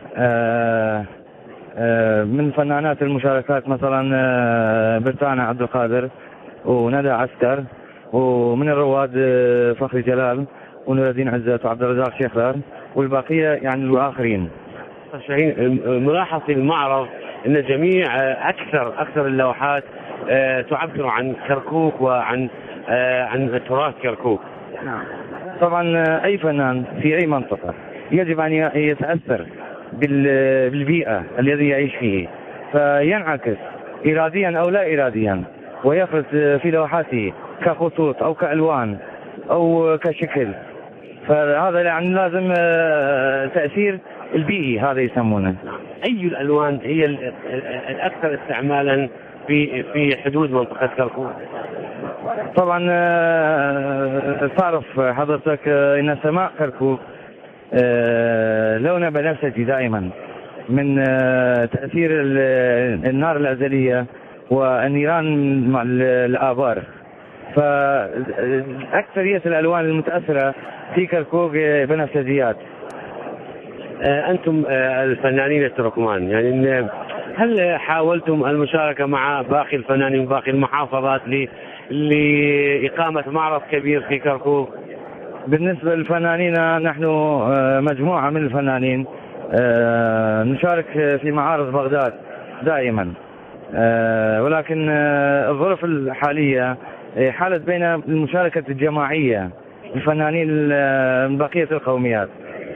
من فنانات المشاركات مثلا برتانا عبد القادر وندى عسكر، ومن الرواد فخري جلال ونور الدين عزت وعبد الرزاق شيخلار، والبقية يعني الآخرين. ملاحظ في المعرض أن جميع أكثر اللوحات تعبر عن كركوك وعن تراث كركوك. طبعا أي فنان في أي منطقة يجب أن يتأثر بالبيئة الذي يعيش فيه، فينعكس إراديا أو لا إراديا، ويفرز في لوحاته كخطوط أو كألوان أو كشكل. فهذا يعني لازم تأثير البيئي، هذا يسمونه. أي الألوان هي الأكثر استعمالا في حدود منطقة كركوك؟ طبعا تعرف حضرتك أن سماء كركوك لونها بنفسجي دائما من تأثير النار الأزلية والنيران مع الآبار. فأكثرية الألوان المتأثرة في كركوك بنفسجيات. أنتم الفنانين التركمان، يعني هل حاولتم المشاركة مع باقي الفنانين من باقي المحافظات لإقامة معرض كبير في كركوك؟ بالنسبة للفنانين نحن مجموعة من الفنانين نشارك في معارض بغداد دائما، ولكن الظروف الحالية حالت بين المشاركة الجماعية للفنانين من بقية القوميات،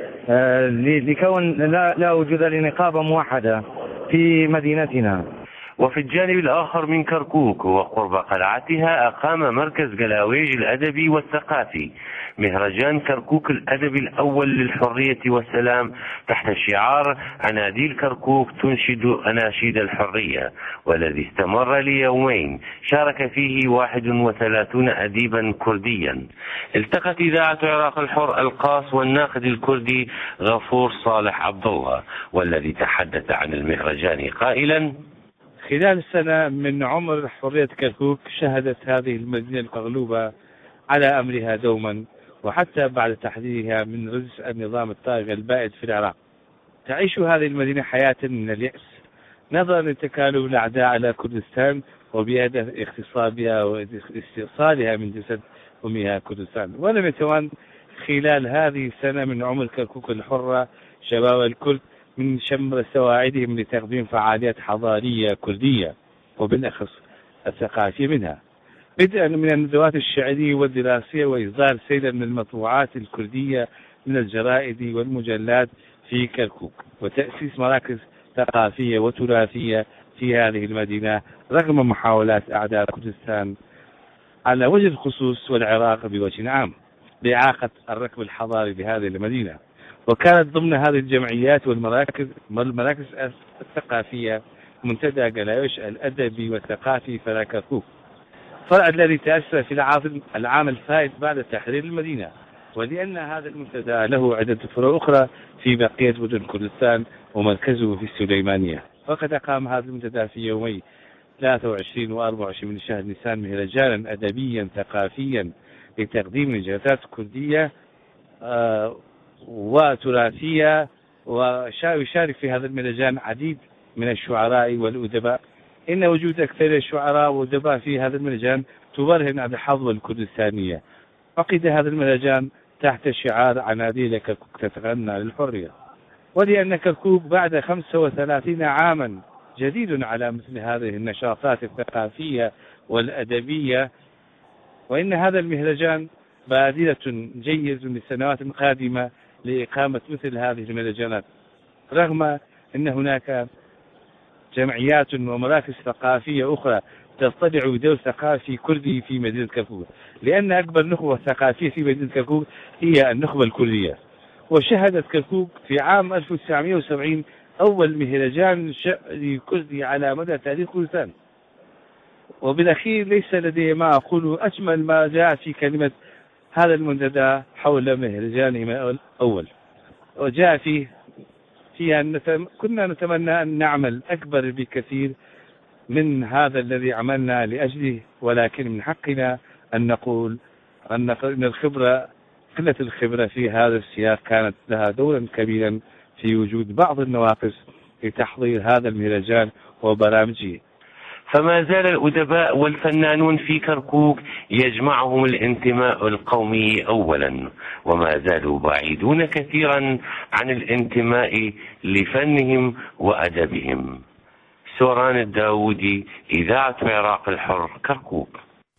لكون لا وجود لنقابة موحدة في مدينتنا. وفي الجانب الآخر من كركوك وقرب قلعتها أقام مركز قلاويج الأدبي والثقافي مهرجان كركوك الأدبي الأول للحرية والسلام تحت شعار أناديل كركوك تنشد أناشيد الحرية، والذي استمر ليومين شارك فيه 31 أديبا كرديا. التقت إذاعة عراق الحر القاص والناقد الكردي غفور صالح عبد الله، والذي تحدث عن المهرجان قائلا: خلال السنة من عمر حرية كركوك شهدت هذه المدينة المغلوبة على أمرها دوما، وحتى بعد تحريرها من رجس النظام الطاغي البائد في العراق تعيش هذه المدينة حياة من اليأس نظرا لتكالب الأعداء على كردستان وبهدف اغتصابها واستئصالها من جسد أمها كردستان. ولم يتوان خلال هذه السنة من عمر كركوك الحرة شباب الكرد من شمر سواعدهم لتقديم فعاليات حضارية كردية وبالأخص الثقافية منها، بدءا من الندوات الشعرية والدراسية وإصدار سيلة من المطبوعات الكردية من الجرائد والمجلات في كركوك، وتأسيس مراكز ثقافية وتراثية في هذه المدينة رغم محاولات أعداء كردستان على وجه الخصوص والعراق بوجه عام لإعاقة الركب الحضاري لهذه المدينة. وكانت ضمن هذه الجمعيات والمراكز الثقافية منتدى قلايش الأدبي والثقافي فرع كركوك، فرع الذي تأسس في العام الفائت بعد تحرير المدينة، ولأن هذا المنتدى له عدة فروع أخرى في بقية مدن كردستان ومركزه في السليمانية. وقد أقام هذا المنتدى في يومي 23 و 24 من شهر نيسان مهرجانا أدبيا ثقافيا لتقديم نجاتات كردية وتراثية، ويشارك في هذا المهرجان عديد من الشعراء والأدباء. إن وجود أكثر الشعراء والأدباء في هذا المهرجان تبرهن على الحظوة الكردستانية. عقد هذا المهرجان تحت شعار عناديل كركوك تتغنى للحرية، ولأن كركوك بعد 35 عاما جديد على مثل هذه النشاطات الثقافية والأدبية، وإن هذا المهرجان بادرة جيد للسنوات القادمة لإقامة مثل هذه المهرجانات، رغم أن هناك جمعيات ومراكز ثقافية أخرى تستطيع دور ثقافي كردي في مدينة كركوك، لأن أكبر نخبة ثقافية في مدينة كركوك هي النخبة الكردية. وشهدت كركوك في عام 1970 أول مهرجان شعري كردي على مدى تاريخ كردستان. وبالأخير ليس لدي ما أقول أجمل ما جاء في كلمة هذا المنتدى حول مهرجانهم الأول، وجاء فيها كنا نتمنى أن نعمل أكبر بكثير من هذا الذي عملنا لأجله، ولكن من حقنا أن نقول أن قلة الخبرة في هذا السياق كانت لها دورا كبيرا في وجود بعض النواقص لتحضير هذا المهرجان وبرامجه. فما زال الأدباء والفنانون في كركوك يجمعهم الانتماء القومي أولا، وما زالوا بعيدون كثيرا عن الانتماء لفنهم وأدبهم. سوران الداودي، إذاعة العراق الحر، كركوك.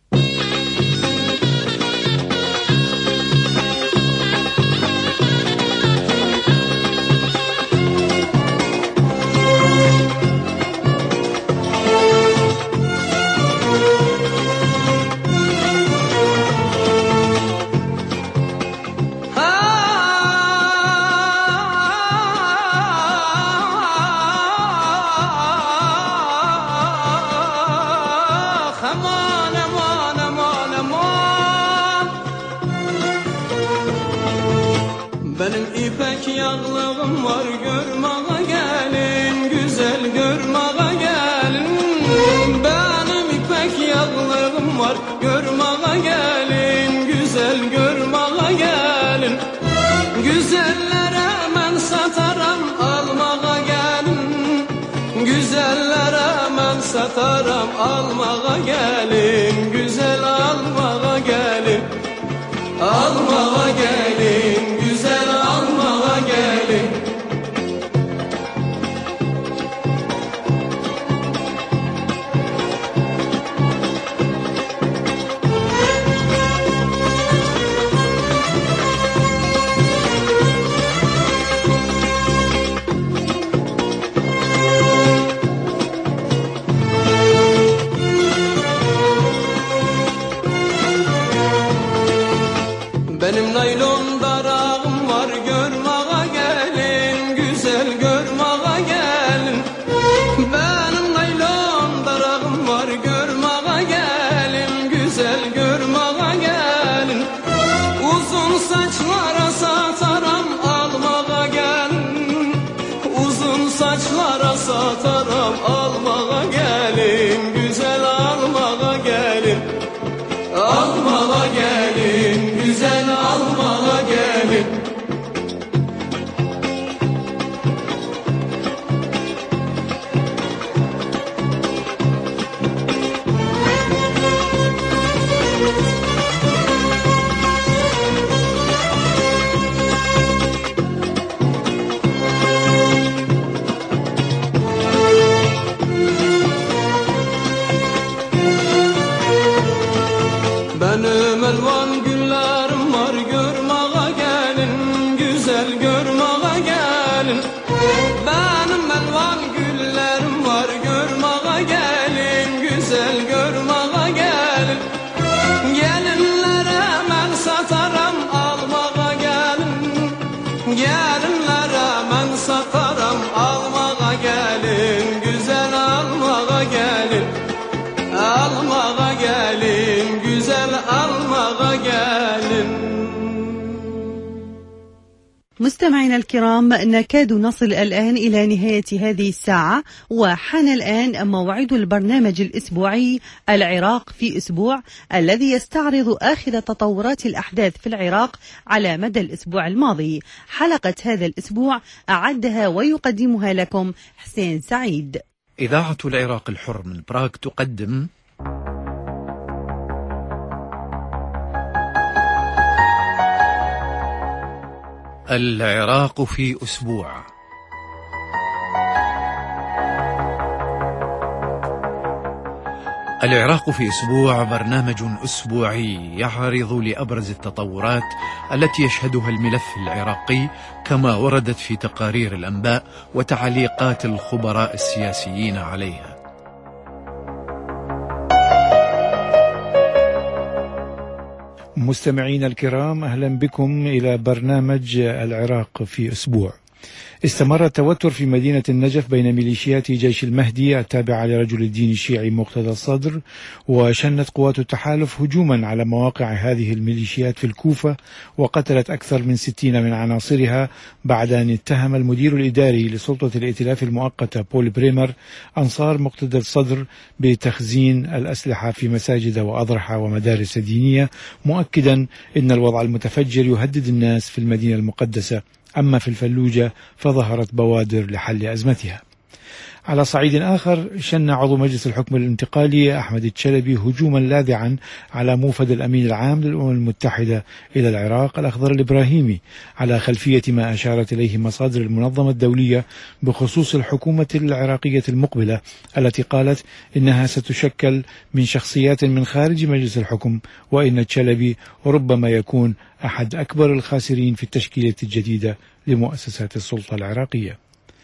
Benim ipek yağlığım var, görmeye gelin, güzel görmeye gelin. Benim ipek yağlığım var, görmeye gelin, güzel görmeye gelin. Güzellere ben satarım, almaya gelin. Güzellere ben satarım, almaya gelin. Güzel almaya gelin, almaya gelin. Güzel almaya gelin. Benim naylon darağım var, görmeye gelin, güzel görmeye gelin. Benim naylon darağım var, görmeye gelin, güzel görmeye gelin. Uzun saçlara satarım, almaya gelin. Uzun saçlara satarım, almaya gelin, güzel almaya gelin. Almaya gelin, güzel almaya gelin. Benim elvan güllerim var, görmeye gelin, güzel görmeye gelin. Benim elvan güllerim var, görmeye gelin, güzel görmeye gelin. Gelinlere ben satarım, almaya gelin. Gelinlere ben satarım, almaya gelin, güzel almaya مستمعينا الكرام، نكاد نصل الآن إلى نهاية هذه الساعة، وحان الآن موعد البرنامج الأسبوعي العراق في أسبوع، الذي يستعرض آخر تطورات الأحداث في العراق على مدى الأسبوع الماضي. حلقة هذا الأسبوع أعدها ويقدمها لكم حسين سعيد. إذاعة العراق الحر من براغ تقدم العراق في أسبوع. العراق في أسبوع برنامج أسبوعي يعرض لأبرز التطورات التي يشهدها الملف العراقي كما وردت في تقارير الأنباء وتعليقات الخبراء السياسيين عليها. مستمعين الكرام، أهلا بكم إلى برنامج العراق في أسبوع. استمر التوتر في مدينة النجف بين ميليشيات جيش المهدي التابعة لرجل الدين الشيعي مقتدى الصدر، وشنت قوات التحالف هجوما على مواقع هذه الميليشيات في الكوفة، وقتلت أكثر من 60 من عناصرها بعد أن اتهم المدير الإداري لسلطة الائتلاف المؤقتة بول بريمر أنصار مقتدى الصدر بتخزين الأسلحة في مساجد وأضرحة ومدارس دينية، مؤكدا أن الوضع المتفجر يهدد الناس في المدينة المقدسة. أما في الفلوجة فظهرت بوادر لحل أزمتها. على صعيد آخر، شن عضو مجلس الحكم الانتقالي أحمد الشلبي هجوما لاذعا على موفد الأمين العام للأمم المتحدة إلى العراق الأخضر الإبراهيمي، على خلفية ما أشارت إليه مصادر المنظمة الدولية بخصوص الحكومة العراقية المقبلة، التي قالت إنها ستشكل من شخصيات من خارج مجلس الحكم، وإن الشلبي ربما يكون أحد أكبر الخاسرين في التشكيلة الجديدة لمؤسسات السلطة العراقية.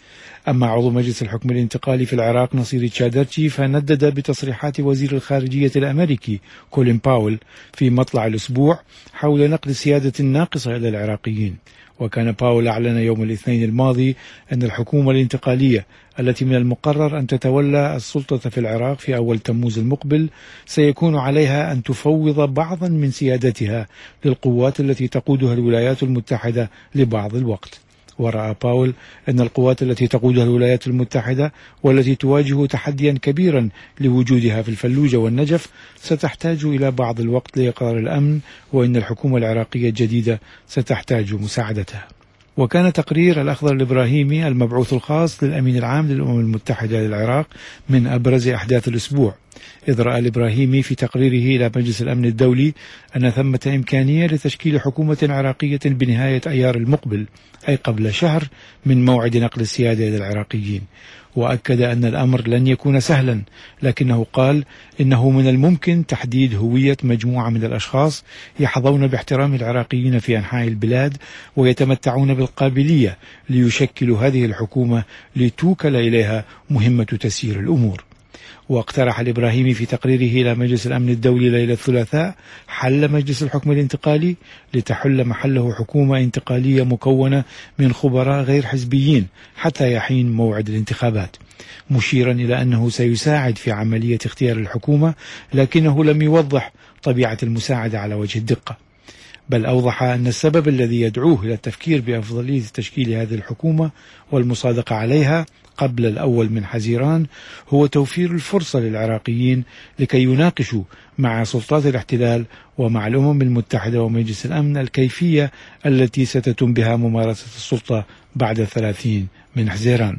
أما عضو مجلس الحكم الانتقالي في العراق نصير تشادرتشي فندد بتصريحات وزير الخارجية الأمريكي كولين باول في مطلع الأسبوع حول نقل السيادة الناقصة إلى العراقيين. وكان باول أعلن يوم الاثنين الماضي أن الحكومة الانتقالية التي من المقرر أن تتولى السلطة في العراق في أول تموز المقبل سيكون عليها أن تفوض بعضا من سيادتها للقوات التي تقودها الولايات المتحدة لبعض الوقت. ورأى باول أن القوات التي تقودها الولايات المتحدة والتي تواجه تحديا كبيرا لوجودها في الفلوجة والنجف ستحتاج إلى بعض الوقت لإقرار الأمن، وإن الحكومة العراقية الجديدة ستحتاج مساعدتها. وكان تقرير الأخضر الإبراهيمي المبعوث الخاص للأمين العام للأمم المتحدة للعراق من أبرز أحداث الأسبوع، إذ رأى الإبراهيمي في تقريره إلى مجلس الأمن الدولي أن ثمة إمكانية لتشكيل حكومة عراقية بنهاية أيار المقبل، أي قبل شهر من موعد نقل السيادة إلى العراقيين. وأكد أن الأمر لن يكون سهلا، لكنه قال إنه من الممكن تحديد هوية مجموعة من الأشخاص يحظون باحترام العراقيين في أنحاء البلاد ويتمتعون بالقابلية ليشكلوا هذه الحكومة لتوكل إليها مهمة تسيير الأمور. واقترح الإبراهيمي في تقريره إلى مجلس الأمن الدولي ليلة الثلاثاء حل مجلس الحكم الانتقالي لتحل محله حكومة انتقالية مكونة من خبراء غير حزبيين حتى يحين موعد الانتخابات، مشيرا إلى أنه سيساعد في عملية اختيار الحكومة، لكنه لم يوضح طبيعة المساعدة على وجه الدقة، بل أوضح أن السبب الذي يدعوه إلى التفكير بأفضلية تشكيل هذه الحكومة والمصادقة عليها قبل الأول من حزيران هو توفير الفرصة للعراقيين لكي يناقشوا مع سلطات الاحتلال ومع الأمم المتحدة ومجلس الأمن الكيفية التي ستتم بها ممارسة السلطة بعد 30 من حزيران.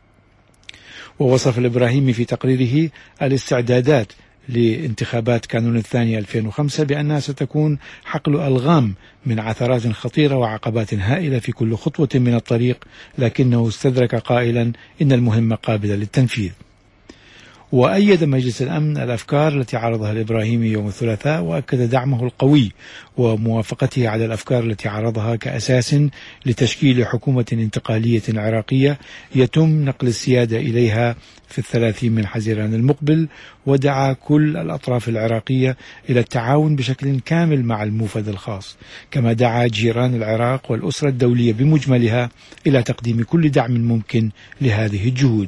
ووصف الإبراهيمي في تقريره الاستعدادات لانتخابات كانون الثاني 2005 بأنها ستكون حقل ألغام من عثرات خطيرة وعقبات هائلة في كل خطوة من الطريق، لكنه استدرك قائلا إن المهمة قابلة للتنفيذ. وأيد مجلس الأمن الأفكار التي عرضها الإبراهيمي يوم الثلاثاء، وأكد دعمه القوي وموافقته على الأفكار التي عرضها كأساس لتشكيل حكومة انتقالية عراقية يتم نقل السيادة إليها في 30 من حزيران المقبل، ودعا كل الأطراف العراقية إلى التعاون بشكل كامل مع الموفد الخاص، كما دعا جيران العراق والأسرة الدولية بمجملها إلى تقديم كل دعم ممكن لهذه الجهود.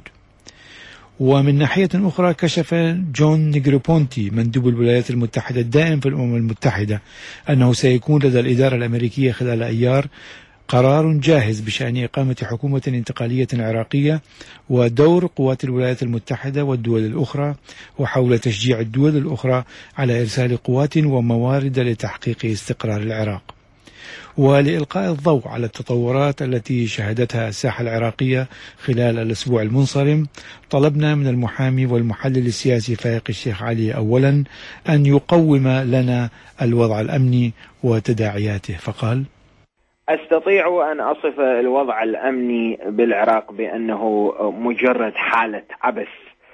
ومن ناحية أخرى، كشف جون نيغروبونتي مندوب الولايات المتحدة الدائم في الأمم المتحدة أنه سيكون لدى الإدارة الأمريكية خلال أيار قرار جاهز بشأن إقامة حكومة انتقالية عراقية ودور قوات الولايات المتحدة والدول الأخرى، وحول تشجيع الدول الأخرى على إرسال قوات وموارد لتحقيق استقرار العراق. ولإلقاء الضوء على التطورات التي شهدتها الساحة العراقية خلال الأسبوع المنصرم، طلبنا من المحامي والمحلل السياسي فايق الشيخ علي أولا أن يقوم لنا الوضع الأمني وتداعياته، فقال: أستطيع أن أصف الوضع الأمني بالعراق بأنه مجرد حالة عبث،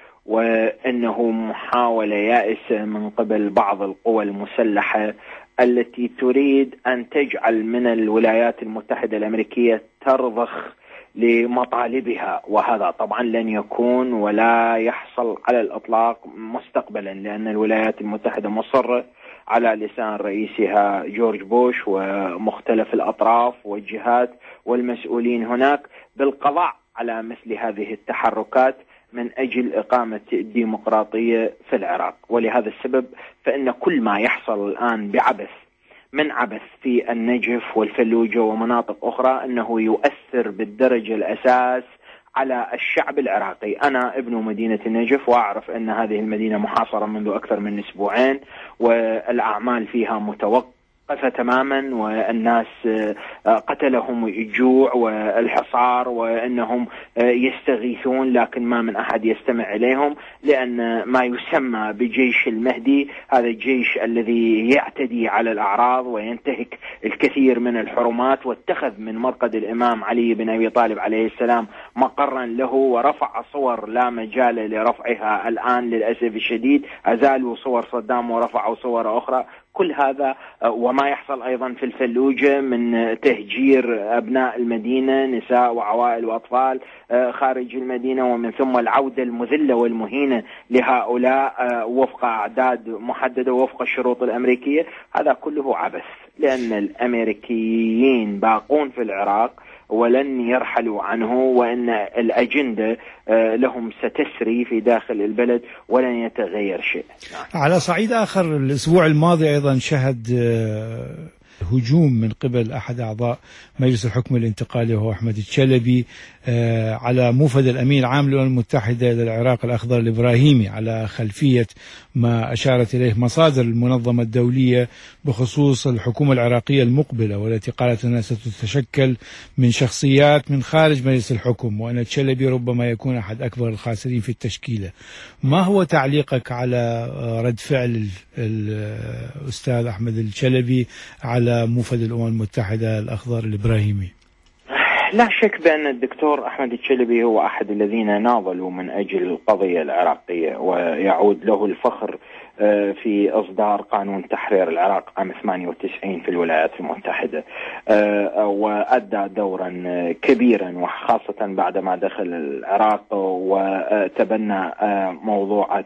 وأنه محاولة يائسة من قبل بعض القوى المسلحة التي تريد أن تجعل من الولايات المتحدة الأمريكية ترضخ لمطالبها، وهذا طبعا لن يكون ولا يحصل على الإطلاق مستقبلا، لأن الولايات المتحدة مصرة على لسان رئيسها جورج بوش ومختلف الأطراف والجهات والمسؤولين هناك بالقضاء على مثل هذه التحركات من أجل إقامة الديمقراطية في العراق. ولهذا السبب فإن كل ما يحصل الآن بعبث من عبث في النجف والفلوجة ومناطق أخرى أنه يؤثر بالدرجة الأساس على الشعب العراقي. أنا ابن مدينة النجف وأعرف أن هذه المدينة محاصرة منذ أكثر من أسبوعين، والأعمال فيها متوقفة تماما، والناس قتلهم الجوع والحصار، وأنهم يستغيثون لكن ما من أحد يستمع إليهم، لأن ما يسمى بجيش المهدي هذا الجيش الذي يعتدي على الأعراض وينتهك الكثير من الحرمات، واتخذ من مرقد الإمام علي بن أبي طالب عليه السلام مقرا له، ورفع صور لا مجال لرفعها الآن للأسف الشديد، أزالوا صور صدام ورفعوا صور أخرى. كل هذا وما يحصل أيضا في الفلوجة من تهجير أبناء المدينة نساء وعوائل وأطفال خارج المدينة، ومن ثم العودة المذلة والمهينة لهؤلاء وفق أعداد محددة وفق الشروط الأمريكية، هذا كله عبث، لأن الأمريكيين باقون في العراق ولن يرحلوا عنه، وأن الأجندة لهم ستسري في داخل البلد ولن يتغير شيء. على صعيد آخر، الأسبوع الماضي أيضا شهد هجوم من قبل أحد أعضاء مجلس الحكم الانتقالي وهو أحمد الشلبي على موفد الأمين العام للأمم المتحدة للعراق الأخضر الإبراهيمي، على خلفية ما أشارت إليه مصادر المنظمة الدولية بخصوص الحكومة العراقية المقبلة، والتي قالت أنها ستتشكل من شخصيات من خارج مجلس الحكم، وأن الشلبي ربما يكون أحد أكبر الخاسرين في التشكيلة. ما هو تعليقك على رد فعل الأستاذ أحمد الشلبي على موفد الأمم المتحدة الأخضر الإبراهيمي؟ لا شك بأن الدكتور أحمد الشلبي هو أحد الذين ناضلوا من أجل القضية العراقية، ويعود له الفخر في إصدار قانون تحرير العراق عام 98 في الولايات المتحدة، وأدى دورا كبيرا، وخاصة بعدما دخل العراق وتبنى موضوعات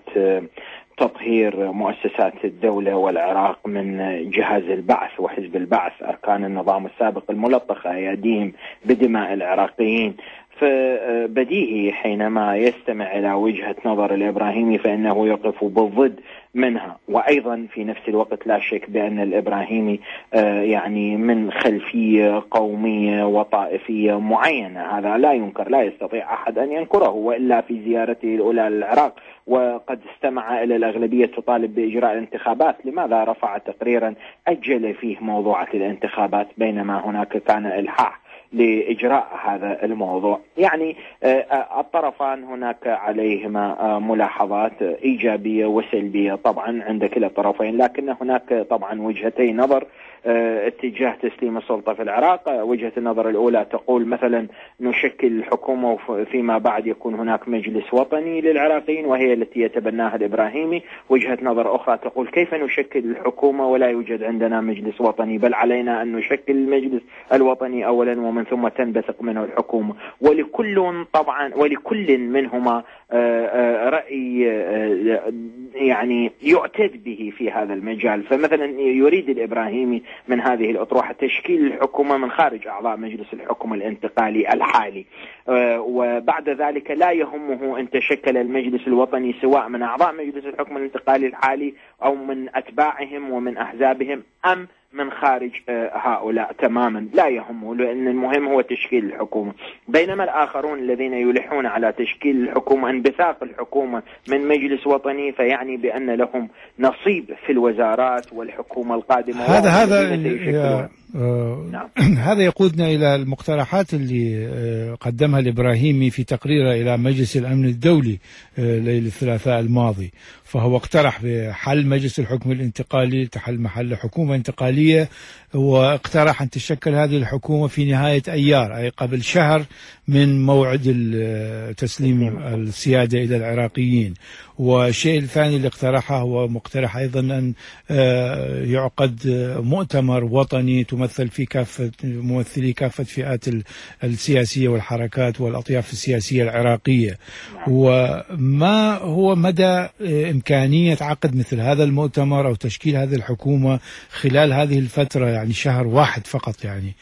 تطهير مؤسسات الدولة والعراق من جهاز البعث وحزب البعث، أركان النظام السابق الملطخة أيديهم بدماء العراقيين. فبديهي حينما يستمع إلى وجهة نظر الإبراهيمي فإنه يقف بالضد منها. وأيضا في نفس الوقت لا شك بأن الإبراهيمي يعني من خلفية قومية وطائفية معينة، هذا لا ينكر، لا يستطيع أحد أن ينكره، وإلا في زيارته الأولى للعراق وقد استمع إلى الأغلبية تطالب بإجراء الانتخابات، لماذا رفع تقريرا أجل فيه موضوعة الانتخابات بينما هناك كان إلحاح لإجراء هذا الموضوع؟ يعني الطرفان هناك عليهما ملاحظات إيجابية وسلبية طبعا عند كلا الطرفين، لكن هناك طبعا وجهتين نظر اتجاه تسليم السلطة في العراق. وجهة النظر الأولى تقول مثلا نشكل الحكومة وفيما بعد يكون هناك مجلس وطني للعراقيين، وهي التي يتبناها الإبراهيمي. وجهة نظر أخرى تقول كيف نشكل الحكومة ولا يوجد عندنا مجلس وطني، بل علينا أن نشكل المجلس الوطني أولا ومن ثم تنبثق منه الحكومة. ولكل منهما رأي يعني يعتد به في هذا المجال. فمثلا يريد الإبراهيمي من هذه الأطروحة تشكيل الحكومة من خارج أعضاء مجلس الحكم الانتقالي الحالي، وبعد ذلك لا يهمه أن تشكل المجلس الوطني سواء من أعضاء مجلس الحكم الانتقالي الحالي أو من أتباعهم ومن أحزابهم أم من خارج هؤلاء تماما، لا يهمه، لأن المهم هو تشكيل الحكومة. بينما الآخرون الذين يلحون على تشكيل الحكومة، انبثاق الحكومة من مجلس وطني، فيعني بأن لهم نصيب في الوزارات والحكومة القادمة. هذا يقودنا إلى المقترحات اللي قدمها الإبراهيمي في تقريره إلى مجلس الأمن الدولي ليلة الثلاثاء الماضي. فهو اقترح بحل مجلس الحكم الانتقالي، تحل محل حكومة انتقالية، واقترح أن تشكل هذه الحكومة في نهاية أيار، أي قبل شهر من موعد تسليم السيادة إلى العراقيين. والشيء الثاني اللي اقترحه هو مقترح أيضا أن يعقد مؤتمر وطني تمثل في ممثلي كافة فئات السياسية والحركات والأطياف السياسية العراقية. وما هو مدى إمكانية عقد مثل هذا المؤتمر أو تشكيل هذه الحكومة خلال هذه الفترة، يعني شهر واحد فقط؟ يعني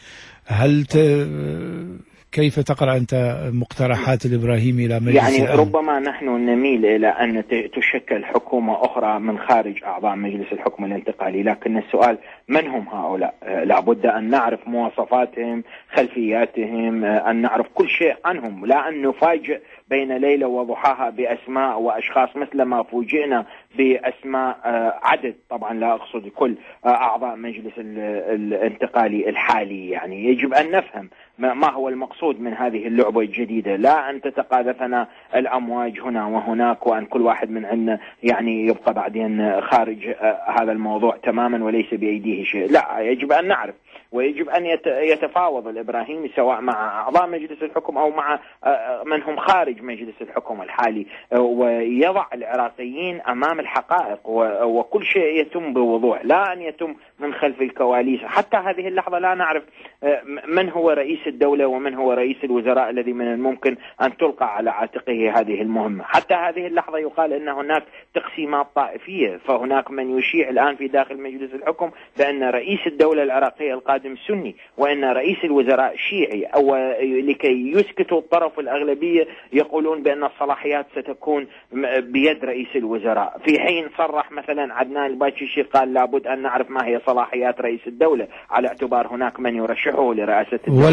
كيف تقرأ أنت مقترحات الإبراهيمي إلى مجلس يعني الأمن؟ ربما نحن نميل إلى أن تشكل حكومة أخرى من خارج أعضاء مجلس الحكم الانتقالي، لكن السؤال من هم هؤلاء؟ لابد أن نعرف مواصفاتهم، خلفياتهم، أن نعرف كل شيء عنهم، لا أن نفاجئ بين ليلة وضحاها بأسماء وأشخاص مثل ما فوجئنا بأسماء عدد، طبعا لا أقصد كل أعضاء مجلس الانتقالي الحالي. يعني يجب أن نفهم ما هو المقصود من هذه اللعبة الجديدة، لا أن تتقاذفنا الأمواج هنا وهناك وأن كل واحد من عندنا يعني يبقى بعدين خارج هذا الموضوع تماما وليس بأيديه شيء. لا، يجب أن نعرف، ويجب أن يتفاوض الإبراهيمي سواء مع أعضاء مجلس الحكم أو مع من هم خارج مجلس الحكم الحالي، ويضع العراقيين أمام الحقائق، وكل شيء يتم بوضوح، لا أن يتم من خلف الكواليس. حتى هذه اللحظة لا نعرف من هو رئيس الدولة ومن هو رئيس الوزراء الذي من الممكن أن تلقى على عاتقه هذه المهمة. حتى هذه اللحظة يقال أن هناك تقسيمات طائفية، فهناك من يشيع الآن في داخل مجلس الحكم بأن رئيس الدولة العراقية القادم سني وأن رئيس الوزراء شيعي، أو لكي يسكتوا الطرف الأغلبية يقولون بأن الصلاحيات ستكون بيد رئيس الوزراء، في حين صرح مثلا عدنان الباشيشي قال لابد أن نعرف ما هي صلاحيات رئيس الدولة على اعتبار هناك من يرشحه لرئاسة الدولة.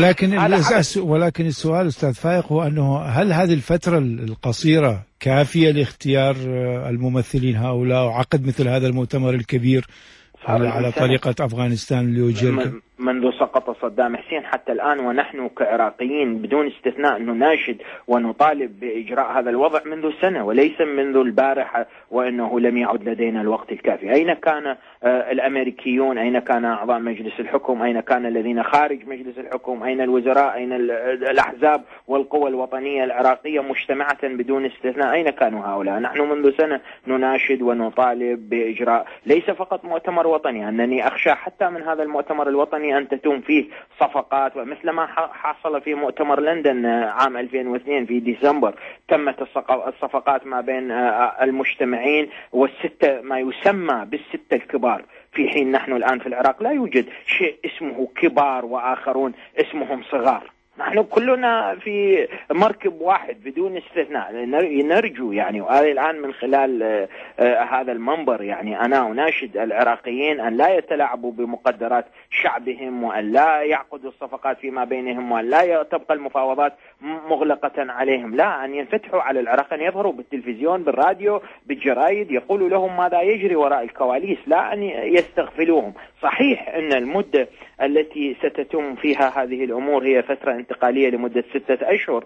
ولكن السؤال أستاذ فايق هو أنه هل هذه الفترة القصيرة كافية لاختيار الممثلين هؤلاء وعقد مثل هذا المؤتمر الكبير على طريقة أفغانستان اللي يجرك منذ سقط صدام حسين حتى الآن، ونحن كعراقيين بدون استثناء نناشد ونطالب بإجراء هذا الوضع منذ سنة وليس منذ البارحة، وأنه لم يعد لدينا الوقت الكافي. أين كان الأمريكيون؟ أين كان أعضاء مجلس الحكم؟ أين كان الذين خارج مجلس الحكم؟ أين الوزراء؟ أين الأحزاب والقوى الوطنية العراقية مجتمعة بدون استثناء؟ أين كانوا هؤلاء؟ نحن منذ سنة نناشد ونطالب بإجراء ليس فقط مؤتمر وطني، أنني أخشى حتى من هذا المؤتمر الوطني أن تتم فيه صفقات، ومثل ما حصل في مؤتمر لندن عام 2002 في ديسمبر، تمت الصفقات ما بين المجتمعين والستة، ما يسمى بالستة الكبار، في حين نحن الآن في العراق لا يوجد شيء اسمه كبار وآخرون اسمهم صغار. نحن كلنا في مركب واحد بدون استثناء. نرجو يعني، وهذا الآن من خلال هذا المنبر يعني أنا أناشد العراقيين أن لا يتلاعبوا بمقدرات شعبهم، وأن لا يعقدوا الصفقات فيما بينهم، وأن لا تبقى المفاوضات مغلقة عليهم، لا، أن ينفتحوا على العراق، أن يظهروا بالتلفزيون بالراديو بالجرايد يقولوا لهم ماذا يجري وراء الكواليس، لا أن يستغفلوهم. صحيح أن المدة التي ستتم فيها هذه الأمور هي فترة انتقالية لمدة 6 أشهر،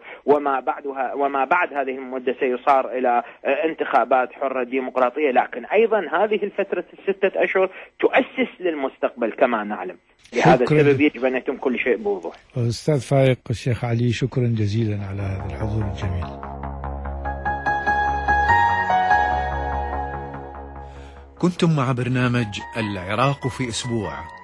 وما بعد هذه المدة سيصار إلى انتخابات حرة ديمقراطية، لكن أيضا هذه الفترة 6 أشهر تؤسس للمستقبل كما نعلم. لهذا السبب يجب أن يتم كل شيء بوضوح. أستاذ فايق الشيخ علي، شكرا جزيلا على هذا الحضور الجميل. كنتم مع برنامج العراق في أسبوع.